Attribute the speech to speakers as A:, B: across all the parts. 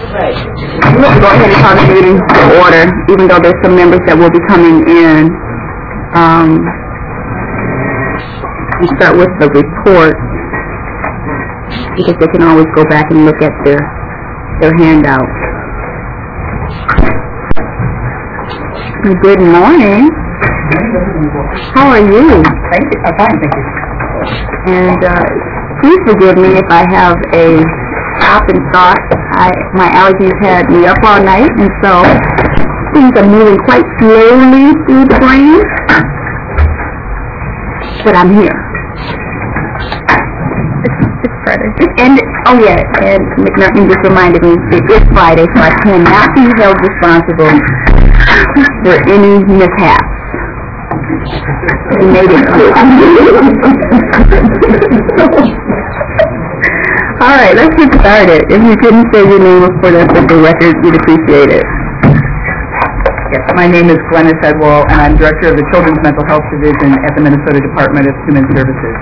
A: Let's go ahead and call the meeting to order, even though there's some members that will be coming in. We start with the report, because they can always go back and look at their handout. Good morning. How are you?
B: Thank you. I'm fine, thank you.
A: And please forgive me if I have a stop and thought. My allergies had me up all night, and so things are moving quite slowly through the brain. But I'm here. It's Friday. And McNaughton just reminded me it is Friday, so I cannot be held responsible for any mishaps. We made it through. All right, let's get started. If you couldn't say your name for the official record, we'd appreciate it.
B: Yes, my name is Glennis Edwall, and I'm Director of the Children's Mental Health Division at the Minnesota Department of Human Services.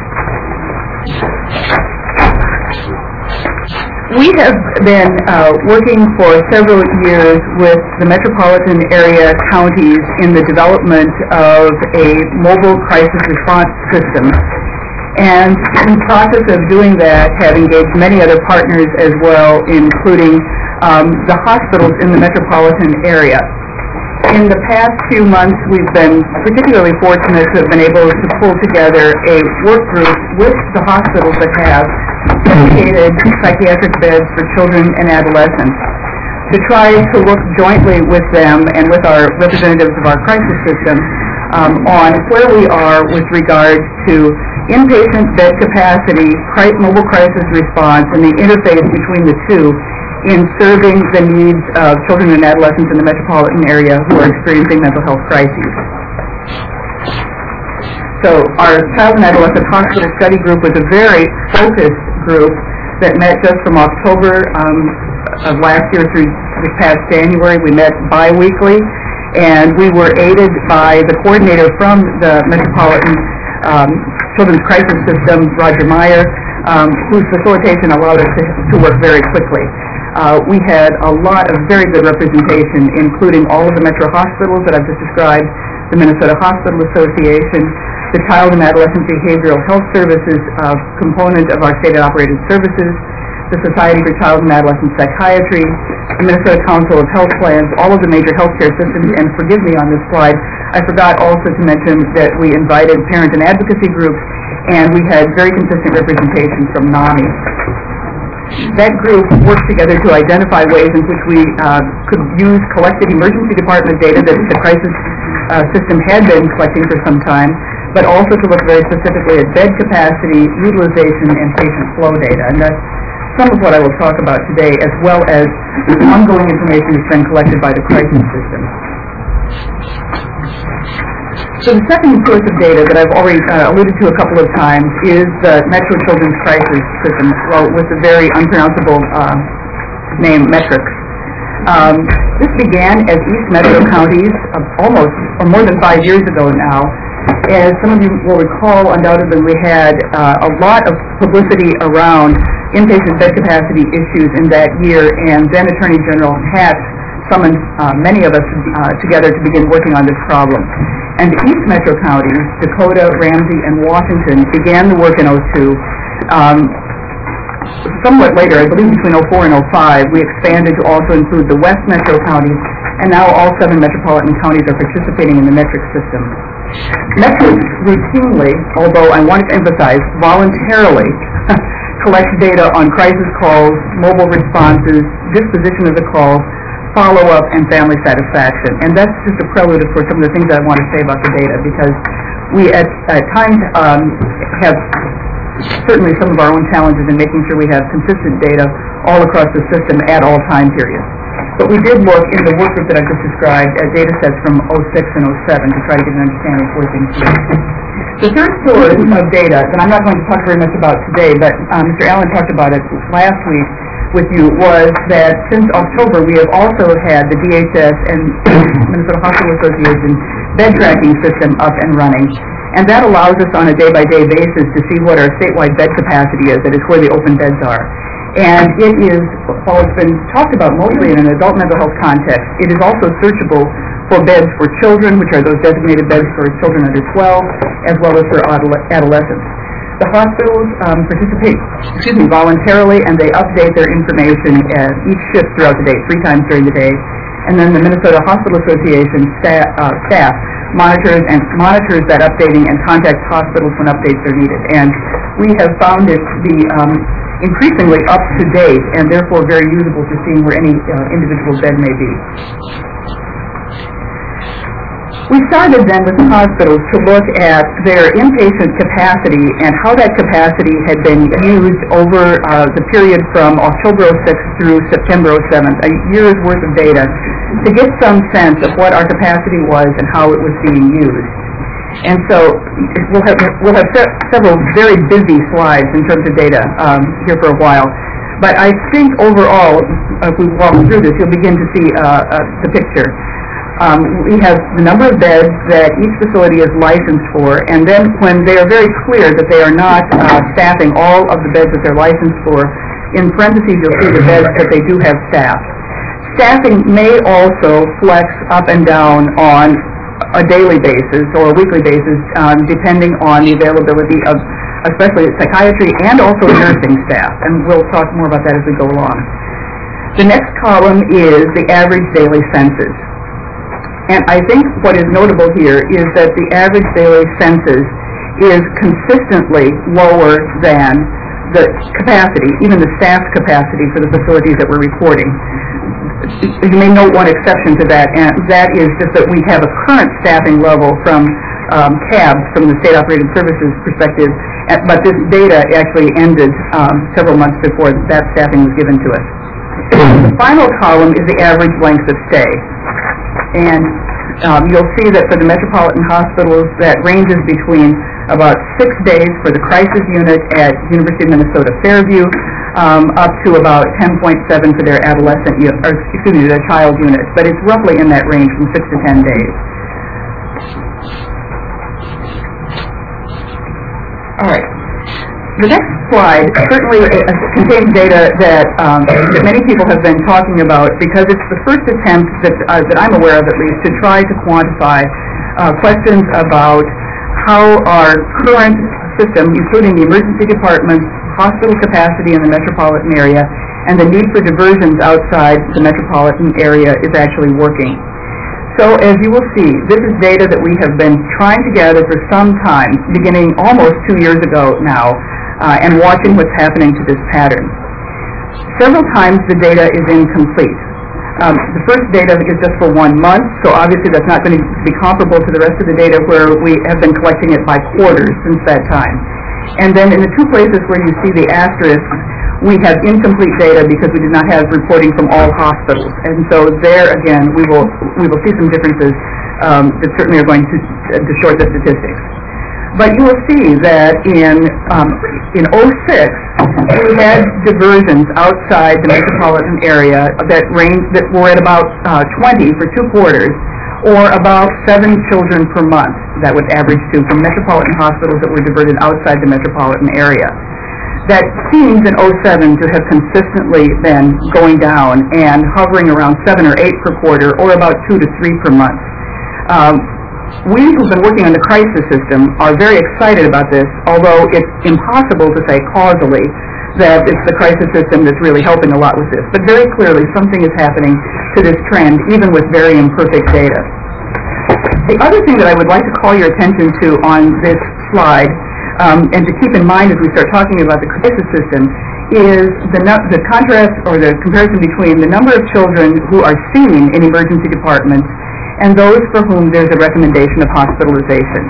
B: We have been working for several years with the metropolitan area counties in the development of a mobile crisis response system. And in the process of doing that, have engaged many other partners as well, including the hospitals in the metropolitan area. In the past few months, we've been particularly fortunate to have been able to pull together a work group with the hospitals that have dedicated psychiatric beds for children and adolescents to try to work jointly with them and with our representatives of our crisis system on where we are with regard to inpatient bed capacity, mobile crisis response, and the interface between the two in serving the needs of children and adolescents in the metropolitan area who are experiencing mental health crises. So our Child and Adolescent Hospital Study Group was a very focused group that met just from October of last year through this past January. We met bi-weekly, and we were aided by the coordinator from the Metropolitan Children's Crisis System, Roger Meyer, whose facilitation allowed us to work very quickly. We had a lot of very good representation, including all of the metro hospitals that I've just described, the Minnesota Hospital Association, the Child and Adolescent Behavioral Health Services component of our state-operated services, the Society for Child and Adolescent Psychiatry, the Minnesota Council of Health Plans, all of the major healthcare systems, and forgive me on this slide, I forgot also to mention that we invited parent and advocacy groups, and we had very consistent representation from NAMI. That group worked together to identify ways in which we could use collected emergency department data that the crisis system had been collecting for some time, but also to look very specifically at bed capacity, utilization, and patient flow data. And that's some of what I will talk about today, as well as ongoing information that's been collected by the crisis system. So the second source of data that I've already alluded to a couple of times is the Metro Children's Crisis System, well, with the very unpronounceable name Metrix. This began as East Metro counties almost, or more than 5 years ago now. As some of you will recall, undoubtedly we had a lot of publicity around inpatient bed capacity issues in that year, and then Attorney General Hatch summoned many of us together to begin working on this problem. And the East Metro counties, Dakota, Ramsey, and Washington, began the work in 2002. Somewhat later, I believe between 2004 and 2005, we expanded to also include the West Metro counties, and now all 7 metropolitan counties are participating in the Metrix system. Metrix routinely, although I wanted to emphasize, voluntarily collects data on crisis calls, mobile responses, disposition of the calls, follow-up, and family satisfaction. And that's just a prelude for some of the things I want to say about the data, because we at times have certainly some of our own challenges in making sure we have consistent data all across the system at all time periods. But we did look in the work group that I just described at data sets from 2006 and 2007 to try to get an understanding of where things were. The third source of data that I'm not going to talk very much about today, but Mr. Allen talked about it last week with you, was that since October we have also had the DHS and Minnesota Hospital Association bed tracking system up and running. And that allows us on a day-by-day basis to see what our statewide bed capacity is, that is where the open beds are. And it is, while it's been talked about mostly in an adult mental health context, it is also searchable for beds for children, which are those designated beds for children under 12, as well as for adolescents. The hospitals participate voluntarily, and they update their information each shift throughout the day, 3 times during the day. And then the Minnesota Hospital Association staff monitors that updating and contacts hospitals when updates are needed. And we have found it to be increasingly up to date and therefore very usable to seeing where any individual bed may be. We started then with the hospitals to look at their inpatient capacity and how that capacity had been used over the period from October 06 through September 07, a year's worth of data, to get some sense of what our capacity was and how it was being used. And so we'll have several very busy slides in terms of data here for a while. But I think overall, if we walk through this, you'll begin to see the picture. We have the number of beds that each facility is licensed for, and then when they are very clear that they are not staffing all of the beds that they're licensed for, in parentheses you'll see the beds that they do have staffed. Staffing may also flex up and down on a daily basis or a weekly basis, depending on the availability of especially psychiatry and also nursing staff, and we'll talk more about that as we go along. The next column is the average daily census. And I think what is notable here is that the average daily census is consistently lower than the capacity, even the staff capacity for the facilities that we're reporting. You may note one exception to that, and that is just that we have a current staffing level from CABS, from the State Operating Services perspective, but this data actually ended several months before that staffing was given to us. The final column is the average length of stay. And you'll see that for the metropolitan hospitals, that ranges between about 6 days for the crisis unit at University of Minnesota Fairview, up to about 10.7 for their their child unit. But it's roughly in that range from 6 to 10 days. All right. The next slide certainly contains data that many people have been talking about, because it's the first attempt that I'm aware of, at least, to try to quantify questions about how our current system, including the emergency departments, hospital capacity in the metropolitan area, and the need for diversions outside the metropolitan area is actually working. So as you will see, this is data that we have been trying to gather for some time, beginning almost 2 years ago now, and watching what's happening to this pattern. Several times the data is incomplete. The first data is just for 1 month, so obviously that's not going to be comparable to the rest of the data where we have been collecting it by quarters since that time. And then in the 2 places where you see the asterisk, we have incomplete data because we did not have reporting from all hospitals. And so there again, we will see some differences that certainly are going to distort the statistics. But you will see that in 06, we had diversions outside the metropolitan area that were at about 20 for 2 quarters, or about 7 children per month that would average to from metropolitan hospitals that were diverted outside the metropolitan area. That seems in 07 to have consistently been going down and hovering around 7 or 8 per quarter, or about 2 to 3 per month. We who've been working on the crisis system are very excited about this, although it's impossible to say causally that it's the crisis system that's really helping a lot with this. But very clearly, something is happening to this trend, even with very imperfect data. The other thing that I would like to call your attention to on this slide, and to keep in mind as we start talking about the crisis system, is the contrast or the comparison between the number of children who are seen in emergency departments and those for whom there's a recommendation of hospitalization.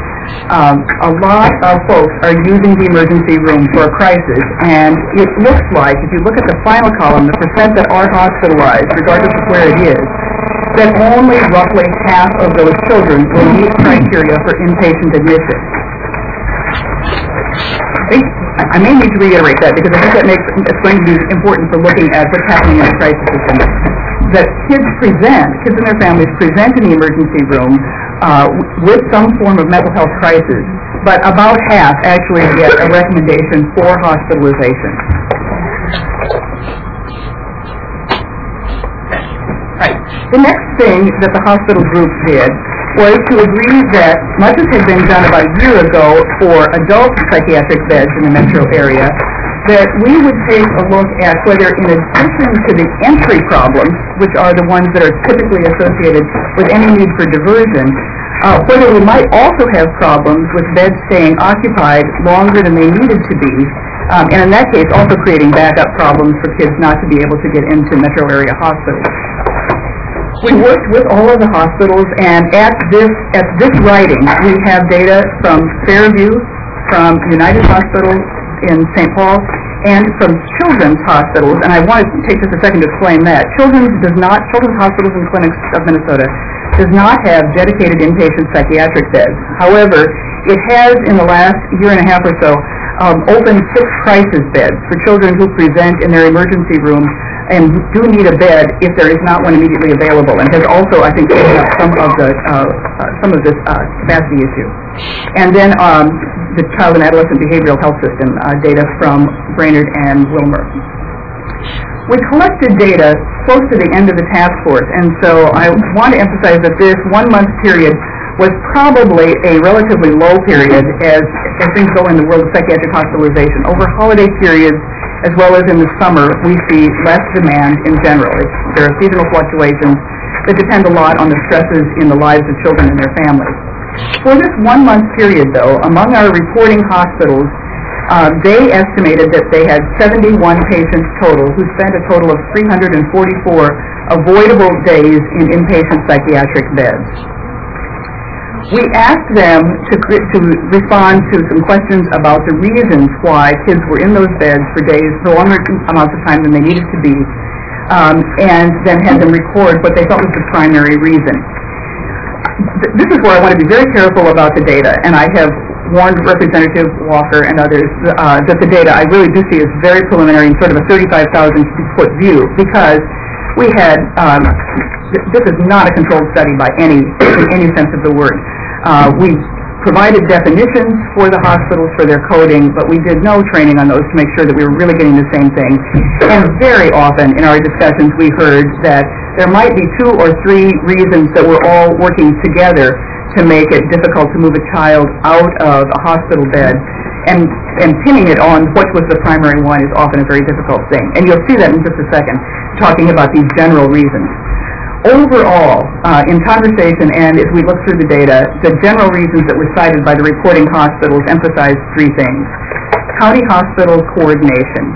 B: A lot of folks are using the emergency room for a crisis, and it looks like, if you look at the final column, the percent that are hospitalized, regardless of where it is, that only roughly half of those children will meet criteria for inpatient admission. I may need to reiterate that, because I think it's going to be important for looking at what's happening in the crisis system. That kids and their families present in the emergency room with some form of mental health crisis, but about half actually get a recommendation for hospitalization. Right. The next thing that the hospital group did was to agree that, much as had been done about a year ago for adult psychiatric beds in the metro area, that we would take a look at whether, in addition to the entry problems, which are the ones that are typically associated with any need for diversion, whether we might also have problems with beds staying occupied longer than they needed to be, and in that case also creating backup problems for kids not to be able to get into metro area hospitals. We worked with all of the hospitals, and at this writing, we have data from Fairview, from United Hospital in St. Paul, and from Children's Hospitals, and I want to take just a second to explain that. Children's Hospitals and Clinics of Minnesota does not have dedicated inpatient psychiatric beds. However, it has, in the last year and a half or so, opened 6 crisis beds for children who present in their emergency room and do need a bed if there is not one immediately available, and has also, I think, taken up some of this capacity issue. And then the Child and Adolescent Behavioral Health System data from Brainerd and Wilmer. We collected data close to the end of the task force, and so I want to emphasize that this 1-month period was probably a relatively low period as things go in the world of psychiatric hospitalization. Over holiday periods, as well as in the summer, we see less demand in general. There are seasonal fluctuations that depend a lot on the stresses in the lives of children and their families. For this 1-month period, though, among our reporting hospitals, they estimated that they had 71 patients total who spent a total of 344 avoidable days in inpatient psychiatric beds. We asked them to respond to some questions about the reasons why kids were in those beds for days, for longer amounts of time than they needed to be, and then had them record what they thought was the primary reason. This is where I want to be very careful about the data, and I have warned Representative Walker and others that the data I really do see is very preliminary and sort of a 35,000-foot view, because we had this is not a controlled study by in any sense of the word. We provided definitions for the hospitals for their coding, but we did no training on those to make sure that we were really getting the same thing. And very often in our discussions we heard that there might be 2 or 3 reasons that we're all working together to make it difficult to move a child out of a hospital bed, and pinning it on what was the primary one is often a very difficult thing. And you'll see that in just a second, talking about these general reasons. Overall, in conversation and as we look through the data, the general reasons that were cited by the reporting hospitals emphasized 3 things. County hospital coordination,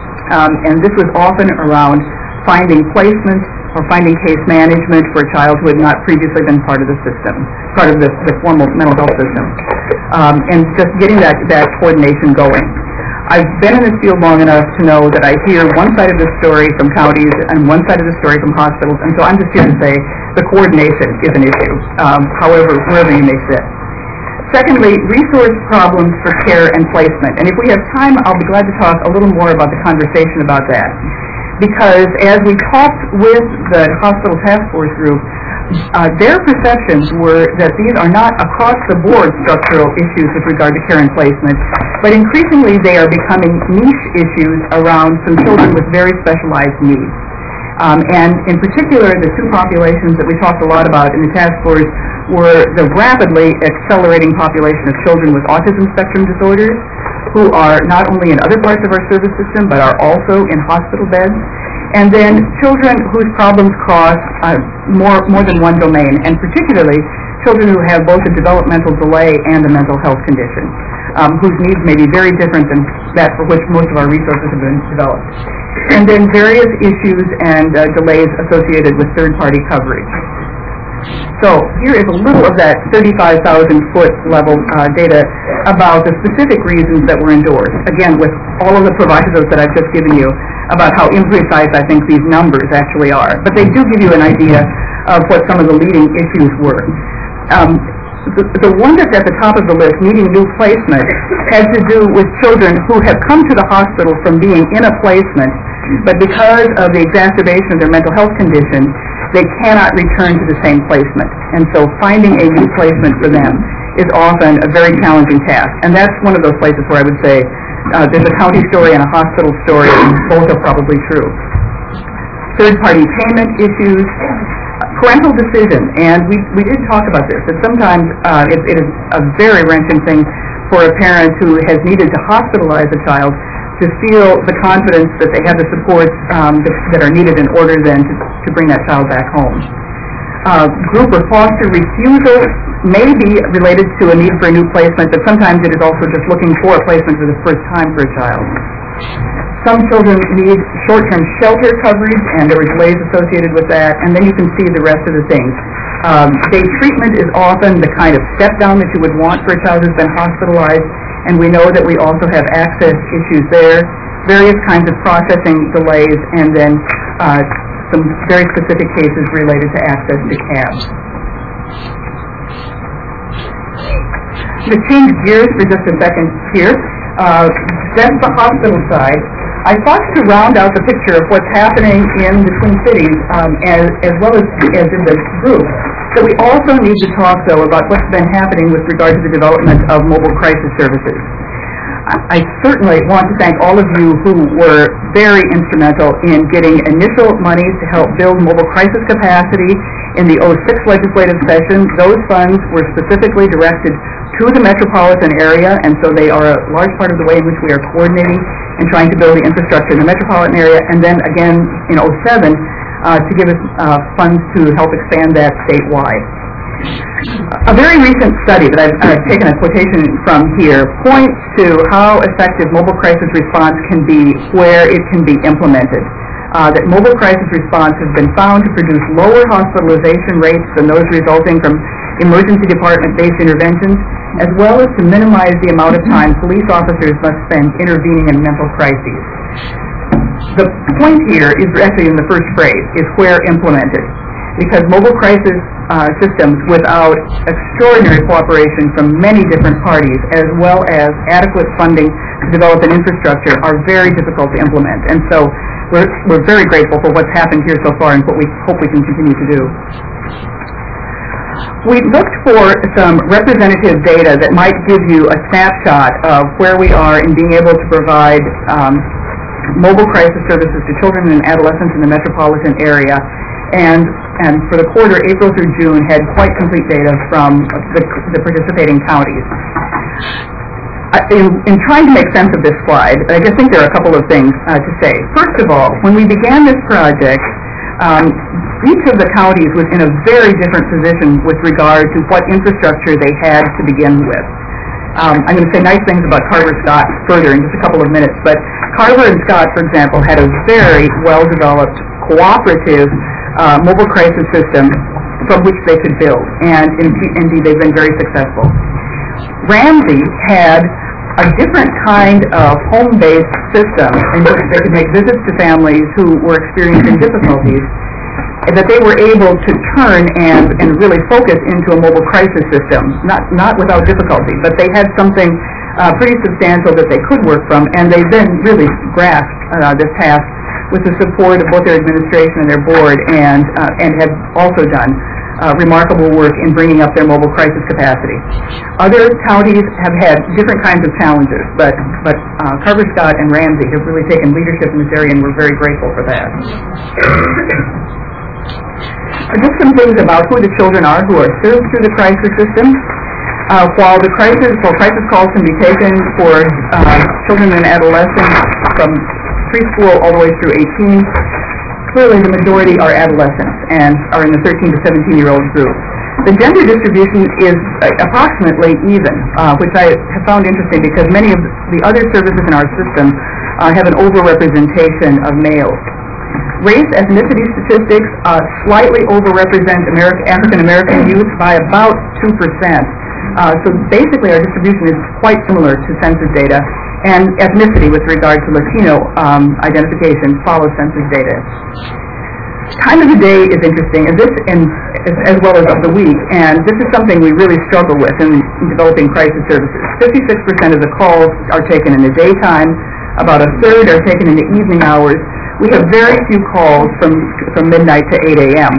B: and this was often around finding placement or finding case management for a child who had not previously been part of the system, part of the formal mental health system, and just getting that coordination going. I've been in this field long enough to know that I hear one side of the story from counties and one side of the story from hospitals, and so I'm just here to say the coordination is an issue, however, wherever you may sit. Secondly, resource problems for care and placement. And if we have time, I'll be glad to talk a little more about the conversation about that. Because as we talked with the hospital task force group, their perceptions were that these are not across-the-board structural issues with regard to care and placement, but increasingly they are becoming niche issues around some children with very specialized needs. And in particular, the 2 populations that we talked a lot about in the task force were the rapidly accelerating population of children with autism spectrum disorders, who are not only in other parts of our service system, but are also in hospital beds, and then children whose problems cross more than one domain, and particularly children who have both a developmental delay and a mental health condition, whose needs may be very different than that for which most of our resources have been developed. And then various issues and delays associated with third-party coverage. So here is a little of that 35,000-foot level data about the specific reasons that were endorsed. Again, with all of the provisos that I've just given you about how imprecise I think these numbers actually are. But they do give you an idea of what some of the leading issues were. The one that's at the top of the list, needing new placement, has to do with children who have come to the hospital from being in a placement, but because of the exacerbation of their mental health condition, they cannot return to the same placement. And so finding a new placement for them is often a very challenging task. And that's one of those places where I would say There's a county story and a hospital story, and both are probably true. Third-party payment issues, parental decision, and we did talk about this, that sometimes it is a very wrenching thing for a parent who has needed to hospitalize a child to feel the confidence that they have the supports that are needed in order then to bring that child back home. Group or foster refusal may be related to a need for a new placement, but sometimes it is also just looking for a placement for the first time for a child. Some children need short-term shelter coverage, and there were delays associated with that, and then you can see the rest of the things. Day treatment is often the kind of step-down that you would want for a child who's been hospitalized, and we know that we also have access issues there, various kinds of processing delays, and then some very specific cases related to access to cabs. To change gears for just a second here, that's the hospital side. I thought to round out the picture of what's happening in the Twin Cities, as well as in the group, that we also need to talk, though, about what's been happening with regard to the development of mobile crisis services. I certainly want to thank all of you who were very instrumental in getting initial monies to help build mobile crisis capacity in the 2006 legislative session. Those funds were specifically directed to the metropolitan area, and so they are a large part of the way in which we are coordinating and trying to build the infrastructure in the metropolitan area, and then again in 2007 to give us funds to help expand that statewide. A very recent study that I've taken a quotation from here points to how effective mobile crisis response can be where it can be implemented. That mobile crisis response has been found to produce lower hospitalization rates than those resulting from emergency department-based interventions, as well as to minimize the amount of time police officers must spend intervening in mental crises. The point here is actually in the first phrase, is where implemented, because mobile crisis systems without extraordinary cooperation from many different parties, as well as adequate funding to develop an infrastructure, are very difficult to implement. And so we're very grateful for what's happened here so far and what we hope we can continue to do. We looked for some representative data that might give you a snapshot of where we are in being able to provide mobile crisis services to children and adolescents in the metropolitan area. And for the quarter, April through June, had quite complete data from the participating counties. In trying to make sense of this slide, I just think there are a couple of things to say. First of all, when we began this project, each of the counties was in a very different position with regard to what infrastructure they had to begin with. I'm going to say nice things about Carver-Scott further in just a couple of minutes, but Carver and Scott, for example, had a very well-developed, cooperative mobile crisis system from which they could build, and indeed they've been very successful. Ramsey had a different kind of home-based system in which they could make visits to families who were experiencing difficulties that they were able to turn and really focus into a mobile crisis system, not without difficulty, but they had something pretty substantial that they could work from, and they then really grasped this task with the support of both their administration and their board, and have also done remarkable work in bringing up their mobile crisis capacity. Other counties have had different kinds of challenges, but Carver-Scott and Ramsey have really taken leadership in this area, and we're very grateful for that. Just some things about who the children are who are served through the crisis system. While crisis calls can be taken for children and adolescents from preschool all the way through 18, clearly the majority are adolescents and are in the 13 to 17-year-old group. The gender distribution is approximately even, which I have found interesting because many of the other services in our system have an overrepresentation of males. Race ethnicity statistics slightly overrepresent African-American youth by about 2%. So basically our distribution is quite similar to census data, and ethnicity with regard to Latino identification follows census data. Time of the day is interesting, as well as of the week, and this is something we really struggle with in developing crisis services. 56% of the calls are taken in the daytime, about a third are taken in the evening hours. We have very few calls from midnight to 8 a.m.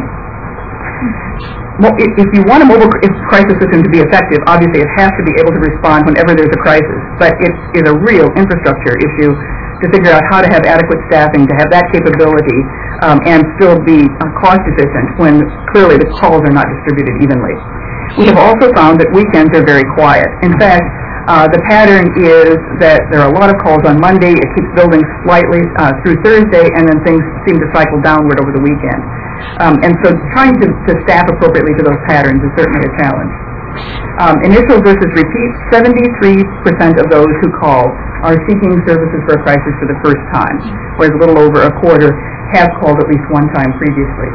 B: If you want a mobile crisis system to be effective, obviously it has to be able to respond whenever there's a crisis. but it is a real infrastructure issue to figure out how to have adequate staffing, to have that capability, and still be cost efficient when clearly the calls are not distributed evenly. We have also found that weekends are very quiet. In fact, the pattern is that there are a lot of calls on Monday, it keeps building slightly through Thursday, and then things seem to cycle downward over the weekend. And so trying to staff appropriately to those patterns is certainly a challenge. Initial versus repeat, 73% of those who call are seeking services for a crisis for the first time, whereas a little over a quarter have called at least one time previously.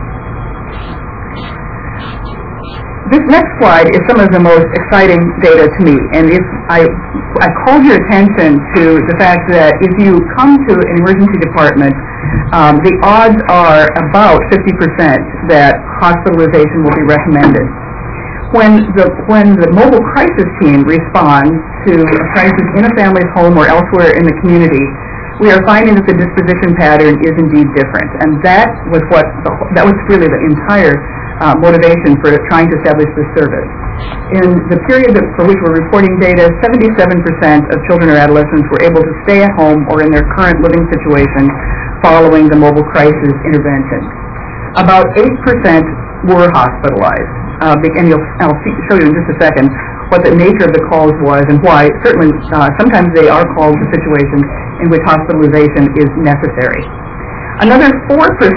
B: This next slide is some of the most exciting data to me, and I call your attention to the fact that if you come to an emergency department, the odds are about 50% that hospitalization will be recommended. When the mobile crisis team responds to a crisis in a family's home or elsewhere in the community, we are finding that the disposition pattern is indeed different, and that was really the entire motivation for trying to establish this service. In the period for which we're reporting data, 77% of children or adolescents were able to stay at home or in their current living situation following the mobile crisis intervention. About 8% were hospitalized. And I'll show you in just a second what the nature of the calls was and why. Certainly, sometimes they are called to situations in which hospitalization is necessary. Another 4%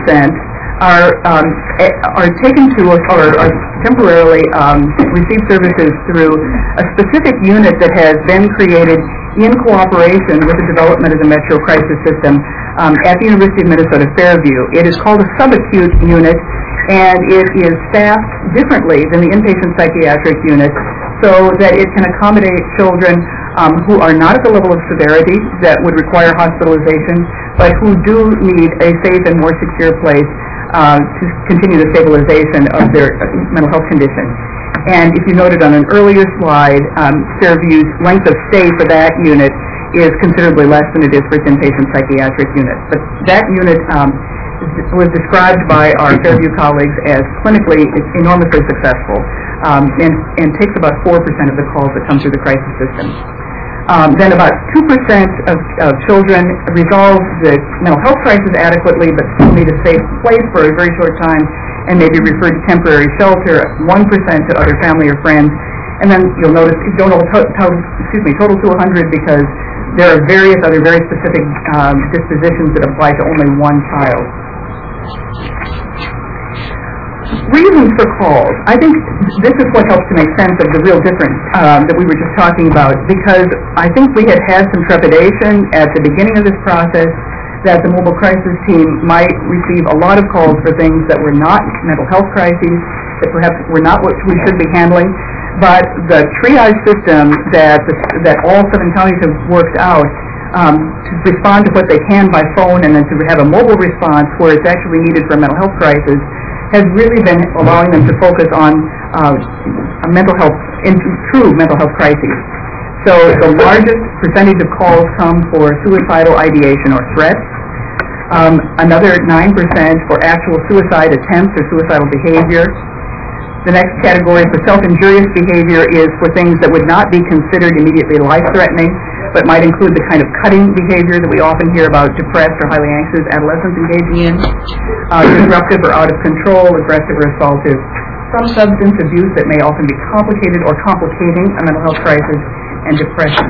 B: are taken to or are temporarily receive services through a specific unit that has been created in cooperation with the development of the Metro Crisis System at the University of Minnesota Fairview. It is called a subacute unit, and it is staffed differently than the inpatient psychiatric unit so that it can accommodate children who are not at the level of severity that would require hospitalization, but who do need a safe and more secure place to continue the stabilization of their mental health condition. And if you noted on an earlier slide, Fairview's length of stay for that unit is considerably less than it is for its inpatient psychiatric unit. But that unit was described by our Fairview colleagues as clinically enormously successful and takes about 4% of the calls that come through the crisis system. Then about 2% of children resolve the mental health crisis adequately but still need a safe place for a very short time and may be referred to temporary shelter, 1% to other family or friends. And then you'll notice you don't total to 100 because there are various other very specific dispositions that apply to only one child. Reasons for calls. I think this is what helps to make sense of the real difference that we were just talking about, because I think we had some trepidation at the beginning of this process that the mobile crisis team might receive a lot of calls for things that were not mental health crises, that perhaps were not what we should be handling. But the triage system that all 7 counties have worked out to respond to what they can by phone and then to have a mobile response where it's actually needed for a mental health crisis has really been allowing them to focus on true mental health crises. So the largest percentage of calls come for suicidal ideation or threats. Another 9% for actual suicide attempts or suicidal behavior. The next category for self-injurious behavior is for things that would not be considered immediately life-threatening, but might include the kind of cutting behavior that we often hear about depressed or highly anxious adolescents engaging in, disruptive or out of control, aggressive or assaultive, some substance abuse that may often be complicated or complicating a mental health crisis, and depression.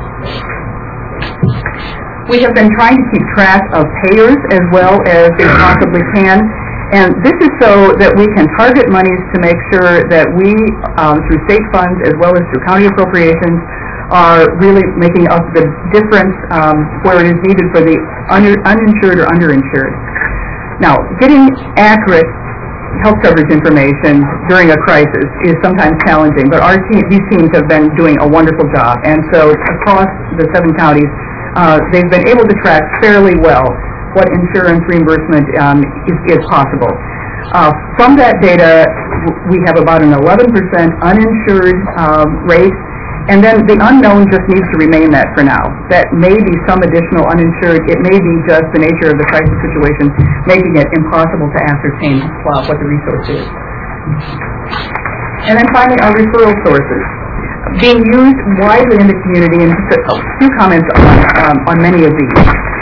B: We have been trying to keep track of payers as well as we possibly can. And this is so that we can target monies to make sure that we, through state funds as well as through county appropriations, are really making up the difference where it is needed for the uninsured or underinsured. Now, getting accurate health coverage information during a crisis is sometimes challenging, but these teams have been doing a wonderful job. And so across the 7 counties, they've been able to track fairly well what insurance reimbursement is possible. From that data, we have about an 11% uninsured rate, and then the unknown just needs to remain that for now. That may be some additional uninsured. It may be just the nature of the crisis situation making it impossible to ascertain what the resource is. And then finally, our referral sources. being used widely in the community, and just a few comments on many of these.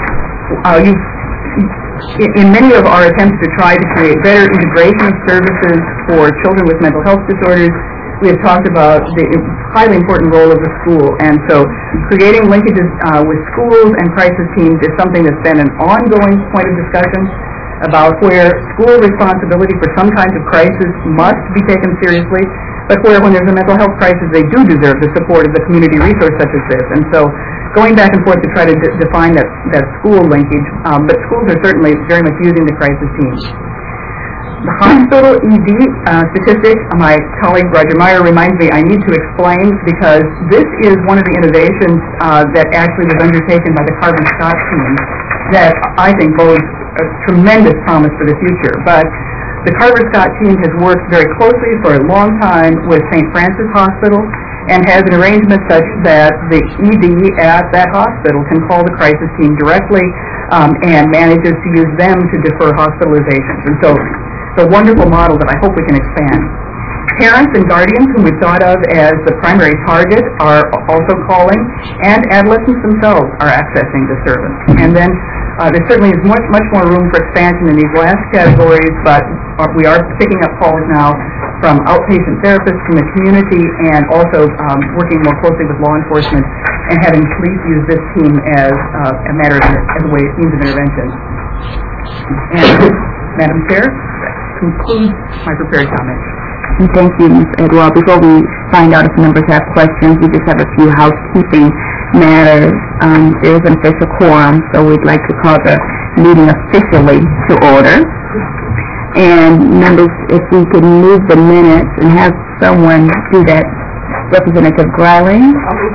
B: In many of our attempts to try to create better integration of services for children with mental health disorders, we have talked about the highly important role of the school, and so creating linkages with schools and crisis teams is something that's been an ongoing point of discussion about where school responsibility for some kinds of crisis must be taken seriously, but where when there's a mental health crisis, they do deserve the support of the community resource such as this. And so going back and forth to try to define that school linkage, but schools are certainly very much using the crisis teams. The hospital ED statistic, my colleague Roger Meyer reminds me I need to explain, because this is one of the innovations that actually was undertaken by the Carver-Scott team that I think bodes a tremendous promise for the future. But the Carver-Scott team has worked very closely for a long time with St. Francis Hospital and has an arrangement such that the ED at that hospital can call the crisis team directly and manages to use them to defer hospitalizations. And so it's a wonderful model that I hope we can expand. Parents and guardians whom we've thought of as the primary target are also calling, and adolescents themselves are accessing the service. And then there certainly is much more room for expansion in these last categories, but we are picking up calls now from outpatient therapists from the community, and also working more closely with law enforcement and having police use this team as a matter of as a way means of intervention. And Madam Chair, that concludes my prepared comments.
A: Thank you, Ms. Edwell. Before we find out if members have questions, we just have a few housekeeping matters. There is an official quorum, so we'd like to call the meeting officially to order. And members, if we could move the minutes and have someone do that. Representative Greiling.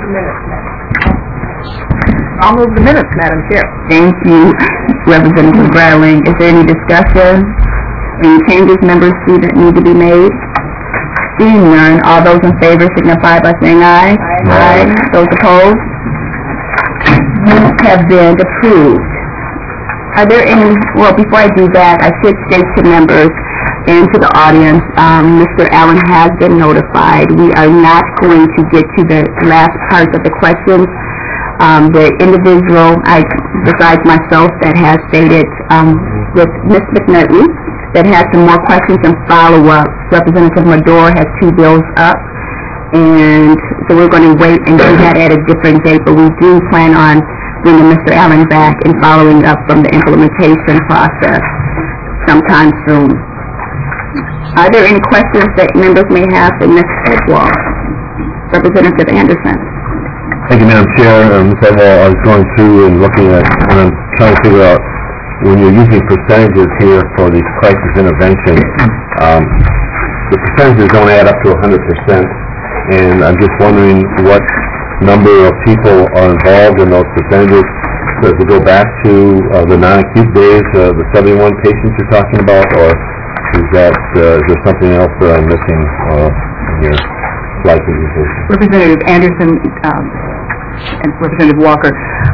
B: I'll move the minutes, Madam Chair.
A: Thank you, Representative Greiling. Is there any discussion? Any changes members see that need to be made? Seeing none, all those in favor signify by saying aye. Aye. Those opposed? Minutes have been approved. Are there any, well, before I do that, I should state to members and to the audience, Mr. Allen has been notified. We are not going to get to the last part of the questions. The individual, besides myself, that has stated with Ms. McNulty, that has some more questions and follow-up. Representative Madore has 2 bills up, and so we're going to wait and do that at a different date, but we do plan on bringing Mr. Allen back and following up from the implementation process sometime soon. Are there any questions that members may have for Ms. Edwell? Representative Anderson.
C: Thank you, Madam Chair. Ms. Edwell, I was going through and looking at, and I'm trying to figure out, when you're using percentages here for these crisis interventions, the percentages don't add up to 100%, and I'm just wondering what number of people are involved in those percentages. Does it go back to the non-acute days, the 71 patients you're talking about, or is that is there something else that I'm missing in your slide presentation?
B: Representative Anderson and Representative Walker,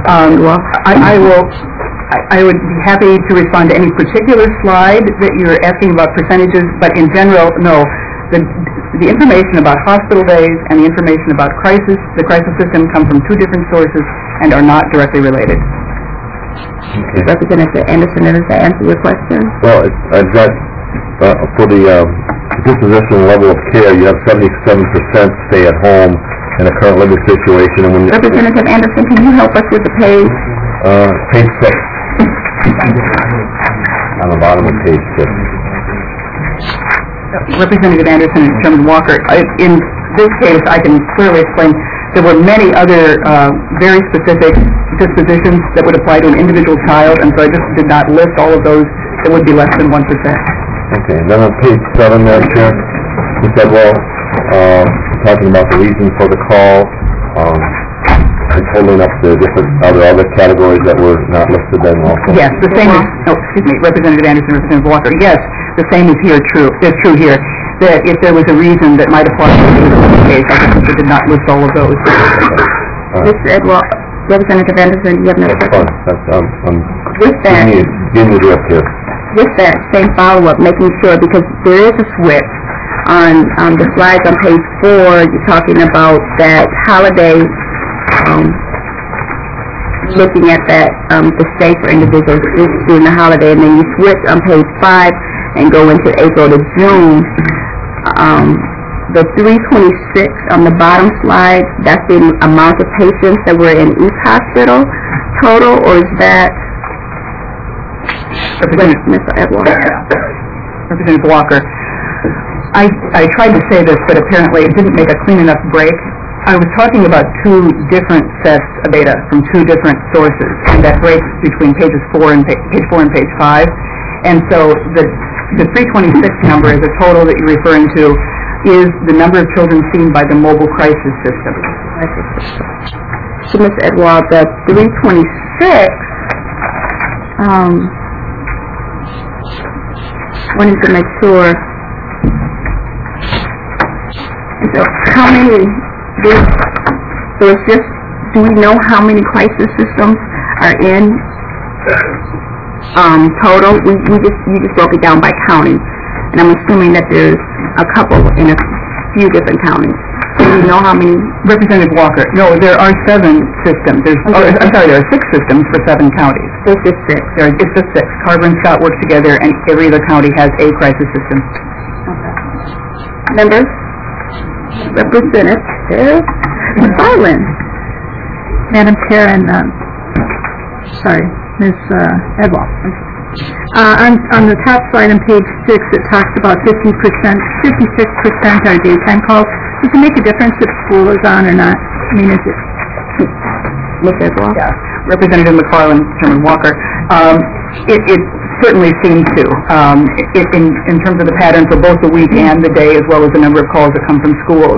B: I would be happy to respond to any particular slide that you're asking about percentages, but in general, no. The information about hospital days and the information about the crisis system come from 2 different sources and are not directly related.
C: Okay.
A: Representative Anderson, does that answer your question?
C: Well, I've got, for the disposition level of care, you have 77% stay at home in a current living situation. And when
A: Representative Anderson, can you help us with the page?
C: Page 6. On the bottom of page 6.
B: Representative Anderson and Chairman Walker, in this case, I can clearly explain there were many other very specific dispositions that would apply to an individual child, and so I just did not list all of those that would be less than 1%.
C: Okay, and then on page 7, Madam Chair, you said, well, talking about the reason for the call, and totaling up the different other categories that were not listed then also.
B: Yes, the same as, Representative Anderson, Representative Walker, yes, the same is true here, that if there was a reason that might apply to the case, I just did not list all of those.
A: Mr. Edwell, Representative Anderson, do you have another question?
C: With that same
A: follow-up, making sure, because there is a switch on the slides on page 4, you're talking about that holiday, looking at that, the stay for individuals is during the holiday, and then you switch on page 5 and go into April to June. The 326 on the bottom slide, that's the amount of patients that were in each hospital total, or is that Mr. Edwards?
B: Representative Walker, I tried to say this, but apparently it didn't make a clean enough break. I was talking about two different sets of data from two different sources, and that breaks between pages 4 and page 5. And so the 326 number is a total that you're referring to is the number of children seen by the mobile crisis system.
A: So, Ms. Edward, the 326, wanted to make sure. So how many, so it's just, do we know how many crisis systems are in total? You just broke it down by county, and I'm assuming that there's a couple in a few different counties. Do you know how many?
B: Representative Walker, no, there are 7 systems. There are 6 systems for 7 counties.
A: It's just 6.
B: It's just 6. Carver and Scott work together, and every other county has a crisis system.
A: Okay. Members? Representative McFarland.
D: Madam Chair and, Ms. Edwall. On the top slide on page 6, it talks about 56% are daytime calls. Does it make a difference if school is on or not? I mean, is it?
A: Ms. Edwall?
B: Yeah. Representative McFarland, Chairman Walker. It certainly seems to, in terms of the pattern for both the week and the day, as well as the number of calls that come from schools.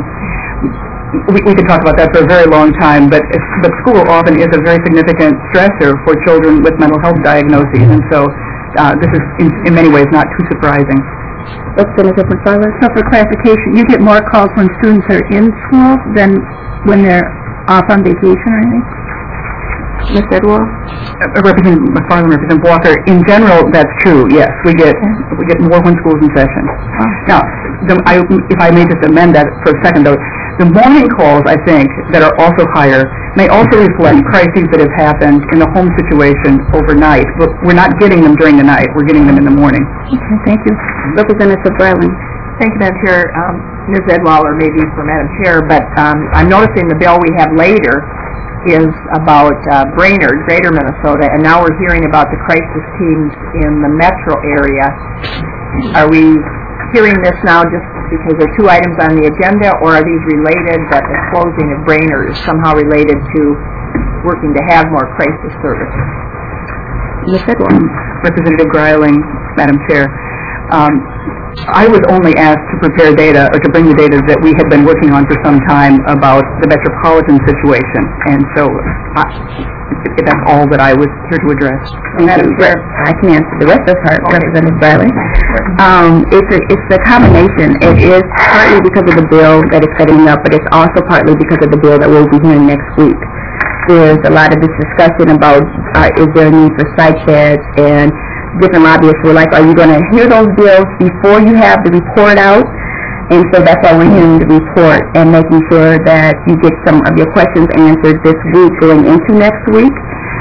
B: We could talk about that for a very long time, but school often is a very significant stressor for children with mental health diagnoses, and so this is in many ways not too surprising.
A: Representative McFarland?
D: So for clarification, you get more calls when students are in school than when they're off on vacation or anything?
A: Ms. Edward?
B: Representative McFarland, Representative Walker, in general, that's true, yes. We get more when school's in session.
A: Oh.
B: Now, if I may just amend that for a second, though, the morning calls, I think, that are also higher may also reflect crises that have happened in the home situation overnight. But we're not getting them during the night. We're getting them in the morning.
A: Okay, thank you. Representative Bradley?
E: Thank you, Madam Chair. Ms. Edwall, or maybe for Madam Chair, but I'm noticing the bill we have later is about Brainerd, Greater Minnesota, and now we're hearing about the crisis teams in the metro area. Are we hearing this now just because there are 2 items on the agenda, or are these related, that the closing of Brainerd is somehow related to working to have more crisis services?
A: Ms. Edward?
B: Representative Greiling, Madam Chair. I was only asked to prepare data, or to bring the data that we had been working on for some time about the metropolitan situation, and so that's all that I was here to address.
A: Madam Chair, I can answer the rest of her, Representative Bradley. It's a combination. It is partly because of the bill that is setting up, but it's also partly because of the bill that we'll be hearing next week. There's a lot of this discussion about is there a need for psych beds, and different lobbyists were like, are you going to hear those bills before you have the report out? And so that's why we're hearing the report and making sure that you get some of your questions answered this week going into next week.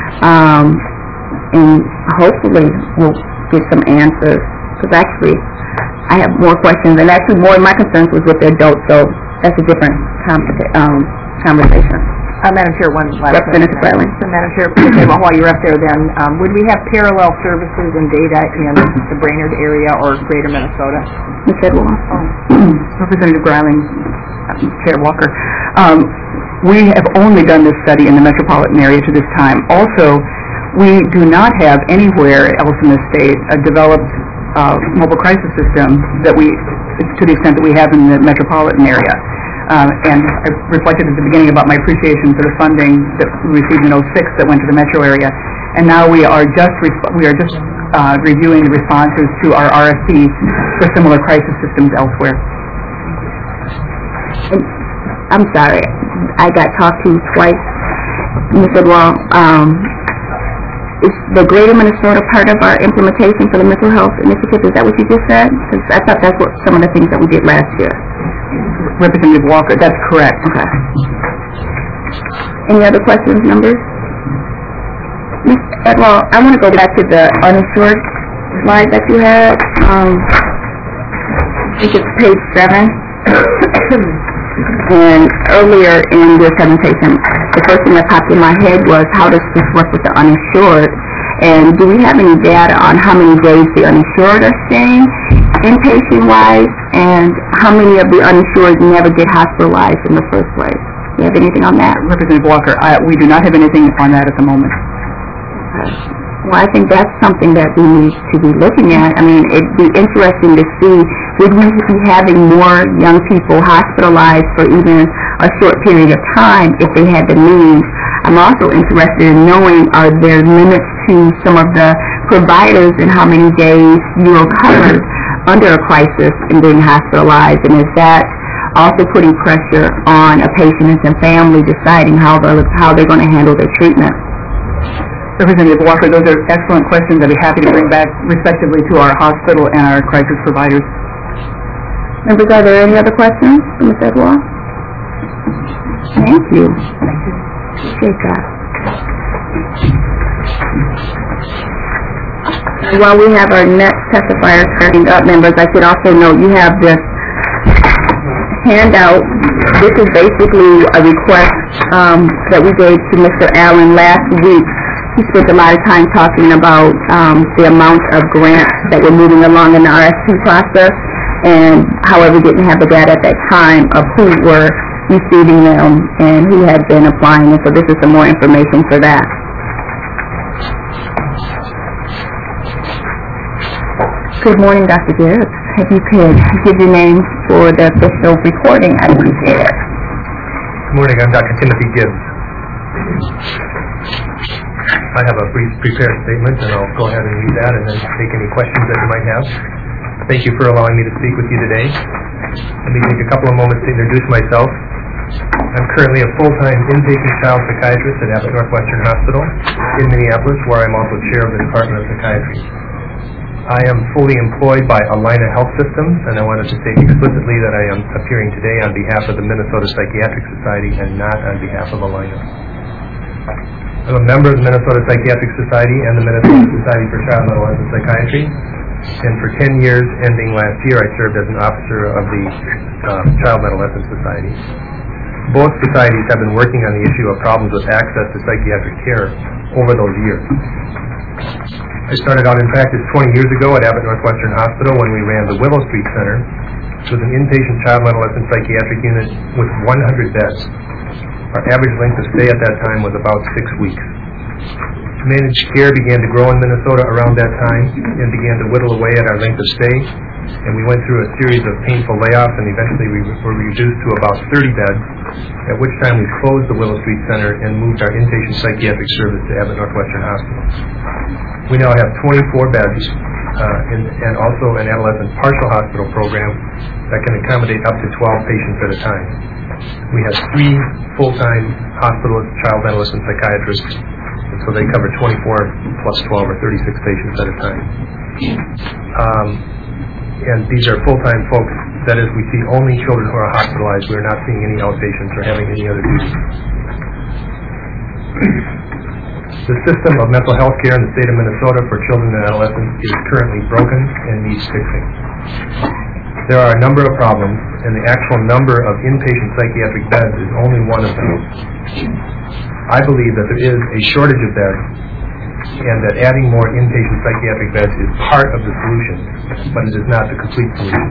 A: And hopefully we'll get some answers. Because actually, I have more questions, and actually more of my concerns was with the adults, so that's a different conversation.
E: Madam Chair, one last
A: Representative Bradley.
E: So, Madam Chair, while you're up there then, would we have parallel services and data in the Brainerd area or Greater Minnesota?
A: Ms. Edward?
B: Representative Greiling, Chair Walker. We have only done this study in the metropolitan area to this time. Also, we do not have anywhere else in the state a developed mobile crisis system that to the extent that we have in the metropolitan area. And I reflected at the beginning about my appreciation for the funding that we received in 2006 that went to the metro area. And now we are just reviewing the responses to our RFP for similar crisis systems elsewhere.
A: I'm sorry, I got talked to twice, Ms. Edward. is the Greater Minnesota part of our implementation for the mental health initiative? Is that what you just said? Because I thought that's what some of the things that we did last year.
B: Representative Walker, that's correct.
A: Okay. Any other questions, members? Ms. Edwall, I want to go back to the uninsured slide that you had. I think it's page 7. And earlier in your presentation, the first thing that popped in my head was, how does this work with the uninsured? And do we have any data on how many days the uninsured are staying inpatient-wise, and how many of the uninsured never get hospitalized in the first place? Do you have anything on that?
B: Representative Walker, we do not have anything on that at the moment.
A: Well, I think that's something that we need to be looking at. I mean, it'd be interesting to see, would we be having more young people hospitalized for even a short period of time if they had the means? I'm also interested in knowing, are there limits to some of the providers and how many days you are covered under a crisis and being hospitalized? And is that also putting pressure on a patient and some family deciding how they're going to handle their treatment?
B: Representative Walker, those are excellent questions. I'd be happy to bring back respectively to our hospital and our crisis providers.
A: Members, are there any other questions for Ms. Edwall? Thank you. Appreciate that. While we have our next testifier starting up, members, I should also note you have this handout. This is basically a request that we gave to Mr. Allen last week. He spent a lot of time talking about the amount of grants that were moving along in the RFP process, and however didn't have the data at that time of who were receiving them and who had been applying, and so this is some more information for that. Good morning, Dr. Gibbs. If you could give your name for the official recording, I'd appreciate it.
F: Good morning, I'm Dr. Timothy Gibbs. I have a brief prepared statement, and I'll go ahead and read that and then take any questions that you might have. Thank you for allowing me to speak with you today. Let me take a couple of moments to introduce myself. I'm currently a full-time inpatient child psychiatrist at Abbott Northwestern Hospital in Minneapolis, where I'm also chair of the Department of Psychiatry. I am fully employed by Allina Health Systems, and I wanted to state explicitly that I am appearing today on behalf of the Minnesota Psychiatric Society and not on behalf of Allina. I'm a member of the Minnesota Psychiatric Society and the Minnesota Society for Child and Adolescent Psychiatry, and for 10 years, ending last year, I served as an officer of the Child and Adolescent Society. Both societies have been working on the issue of problems with access to psychiatric care over those years. I started out in practice 20 years ago at Abbott Northwestern Hospital when we ran the Willow Street Center, which was an inpatient child and adolescent psychiatric unit with 100 beds. Our average length of stay at that time was about 6 weeks. Managed care began to grow in Minnesota around that time and began to whittle away at our length of stay, and we went through a series of painful layoffs, and eventually we were reduced to about 30 beds, at which time we closed the Willow Street Center and moved our inpatient psychiatric service to Abbott Northwestern Hospital. We now have 24 beds and also an adolescent partial hospital program that can accommodate up to 12 patients at a time. We have 3 full-time hospitalist child adolescent psychiatrists, and so they cover 24 plus 12 or 36 patients at a time. And these are full-time folks. That is, we see only children who are hospitalized. We are not seeing any outpatients or having any other duties. The system of mental health care in the state of Minnesota for children and adolescents is currently broken and needs fixing. There are a number of problems, and the actual number of inpatient psychiatric beds is only one of them. I believe that there is a shortage of beds, and that adding more inpatient psychiatric beds is part of the solution, but it is not the complete solution.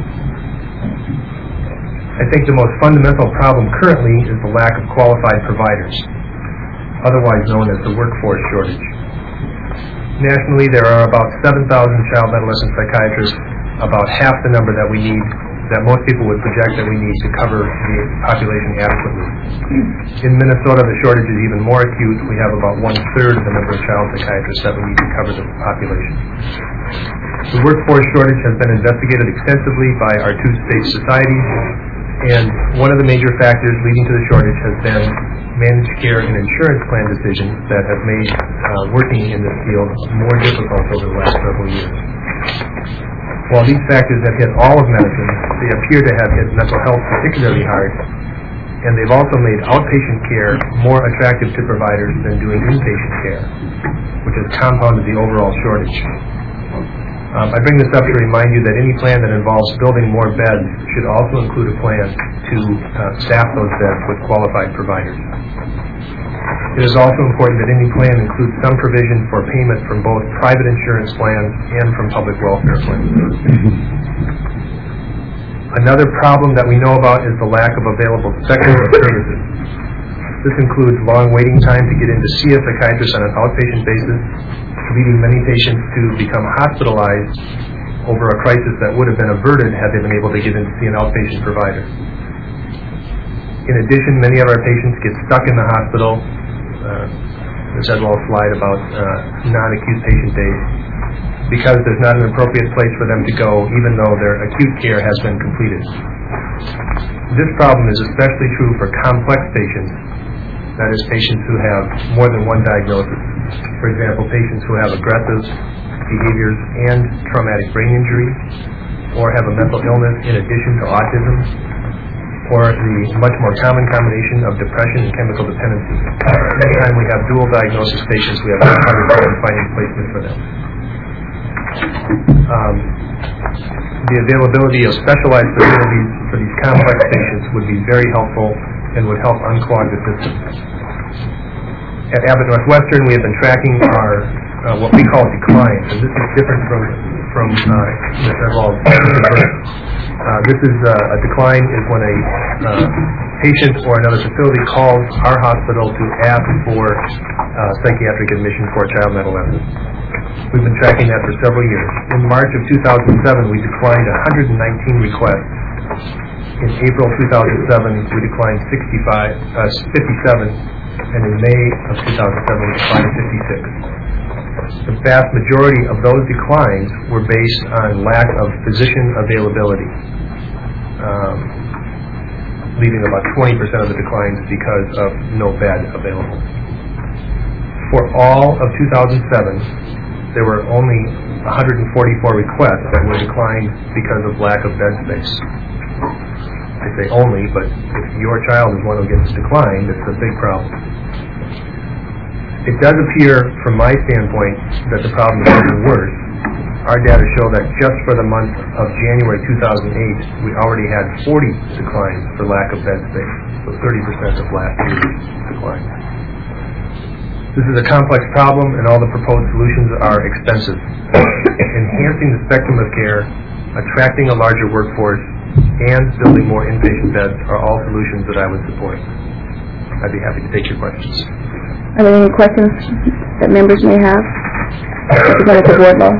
F: I think the most fundamental problem currently is the lack of qualified providers, otherwise known as the workforce shortage. Nationally, there are about 7,000 child and adolescent psychiatrists, about half the number that we need, that most people would project that we need to cover the population adequately. In Minnesota, the shortage is even more acute. We have about 1/3 of the number of child psychiatrists that we need to cover the population. The workforce shortage has been investigated extensively by our 2 state societies, and one of the major factors leading to the shortage has been managed care and insurance plan decisions that have made working in this field more difficult over the last several years. While these factors have hit all of medicine, they appear to have hit mental health particularly hard, and they've also made outpatient care more attractive to providers than doing inpatient care, which has compounded the overall shortage. I bring this up to remind you that any plan that involves building more beds should also include a plan to staff those beds with qualified providers. It is also important that any plan include some provision for payment from both private insurance plans and from public welfare plans. Another problem that we know about is the lack of available spectrum of services. This includes long waiting time to get in to see a psychiatrist on an outpatient basis, leading many patients to become hospitalized over a crisis that would have been averted had they been able to get in to see an outpatient provider. In addition, many of our patients get stuck in the hospital. Ms. Edwall's slide about non-acute patient days, because there's not an appropriate place for them to go, even though their acute care has been completed. This problem is especially true for complex patients, that is, patients who have more than one diagnosis. For example, patients who have aggressive behaviors and traumatic brain injury, or have a mental illness in addition to autism, or the much more common combination of depression and chemical dependency. Anytime we have dual diagnosis patients, we have a hard time finding placement for them. The availability of specialized facilities for these complex patients would be very helpful and would help unclog the system. At Abbott Northwestern, we have been tracking our what we call declines, and this is different from Ms. Edwall's. This is a decline is when a patient or another facility calls our hospital to ask for psychiatric admission for a child mental illness. We've been tracking that for several years. In March of 2007, we declined 119 requests. In April 2007, we declined 57, and in May of 2007, we declined 56. The vast majority of those declines were based on lack of physician availability, leaving about 20% of the declines because of no bed available. For all of 2007, there were only 144 requests that were declined because of lack of bed space. I say only, but if your child is one who gets declined, it's a big problem. It does appear, from my standpoint, that the problem is getting worse. Our data show that just for the month of January 2008, we already had 40 declines for lack of bed space, so 30% of last year's decline. This is a complex problem, and all the proposed solutions are expensive. Enhancing the spectrum of care, attracting a larger workforce, and building more inpatient beds are all solutions that I would support. I'd be happy to take your questions.
A: Are there any questions that members may have? Representative Wardlaw.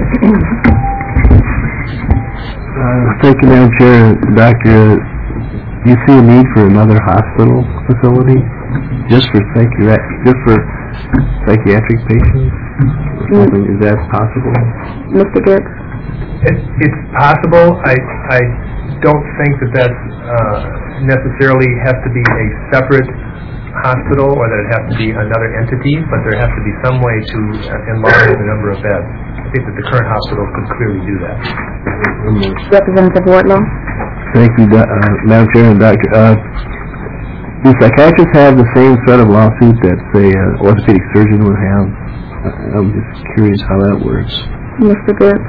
C: Thank you, Madam Chair. Doctor, do you see a need for another hospital facility just for psychiatric patients? Is that possible?
A: Mr. Gibbs?
F: It's possible. I don't think that necessarily has to be a separate hospital or that it has to be another entity, but there has to be some way to enlarge the number of beds. I think that the current hospital could clearly do that.
A: Representative Wardlaw.
C: Thank you, Madam Chair and Doctor. Do psychiatrists have the same set of lawsuits that, say, an orthopedic surgeon would have? I'm just curious how that works.
A: Mr. Gibbs.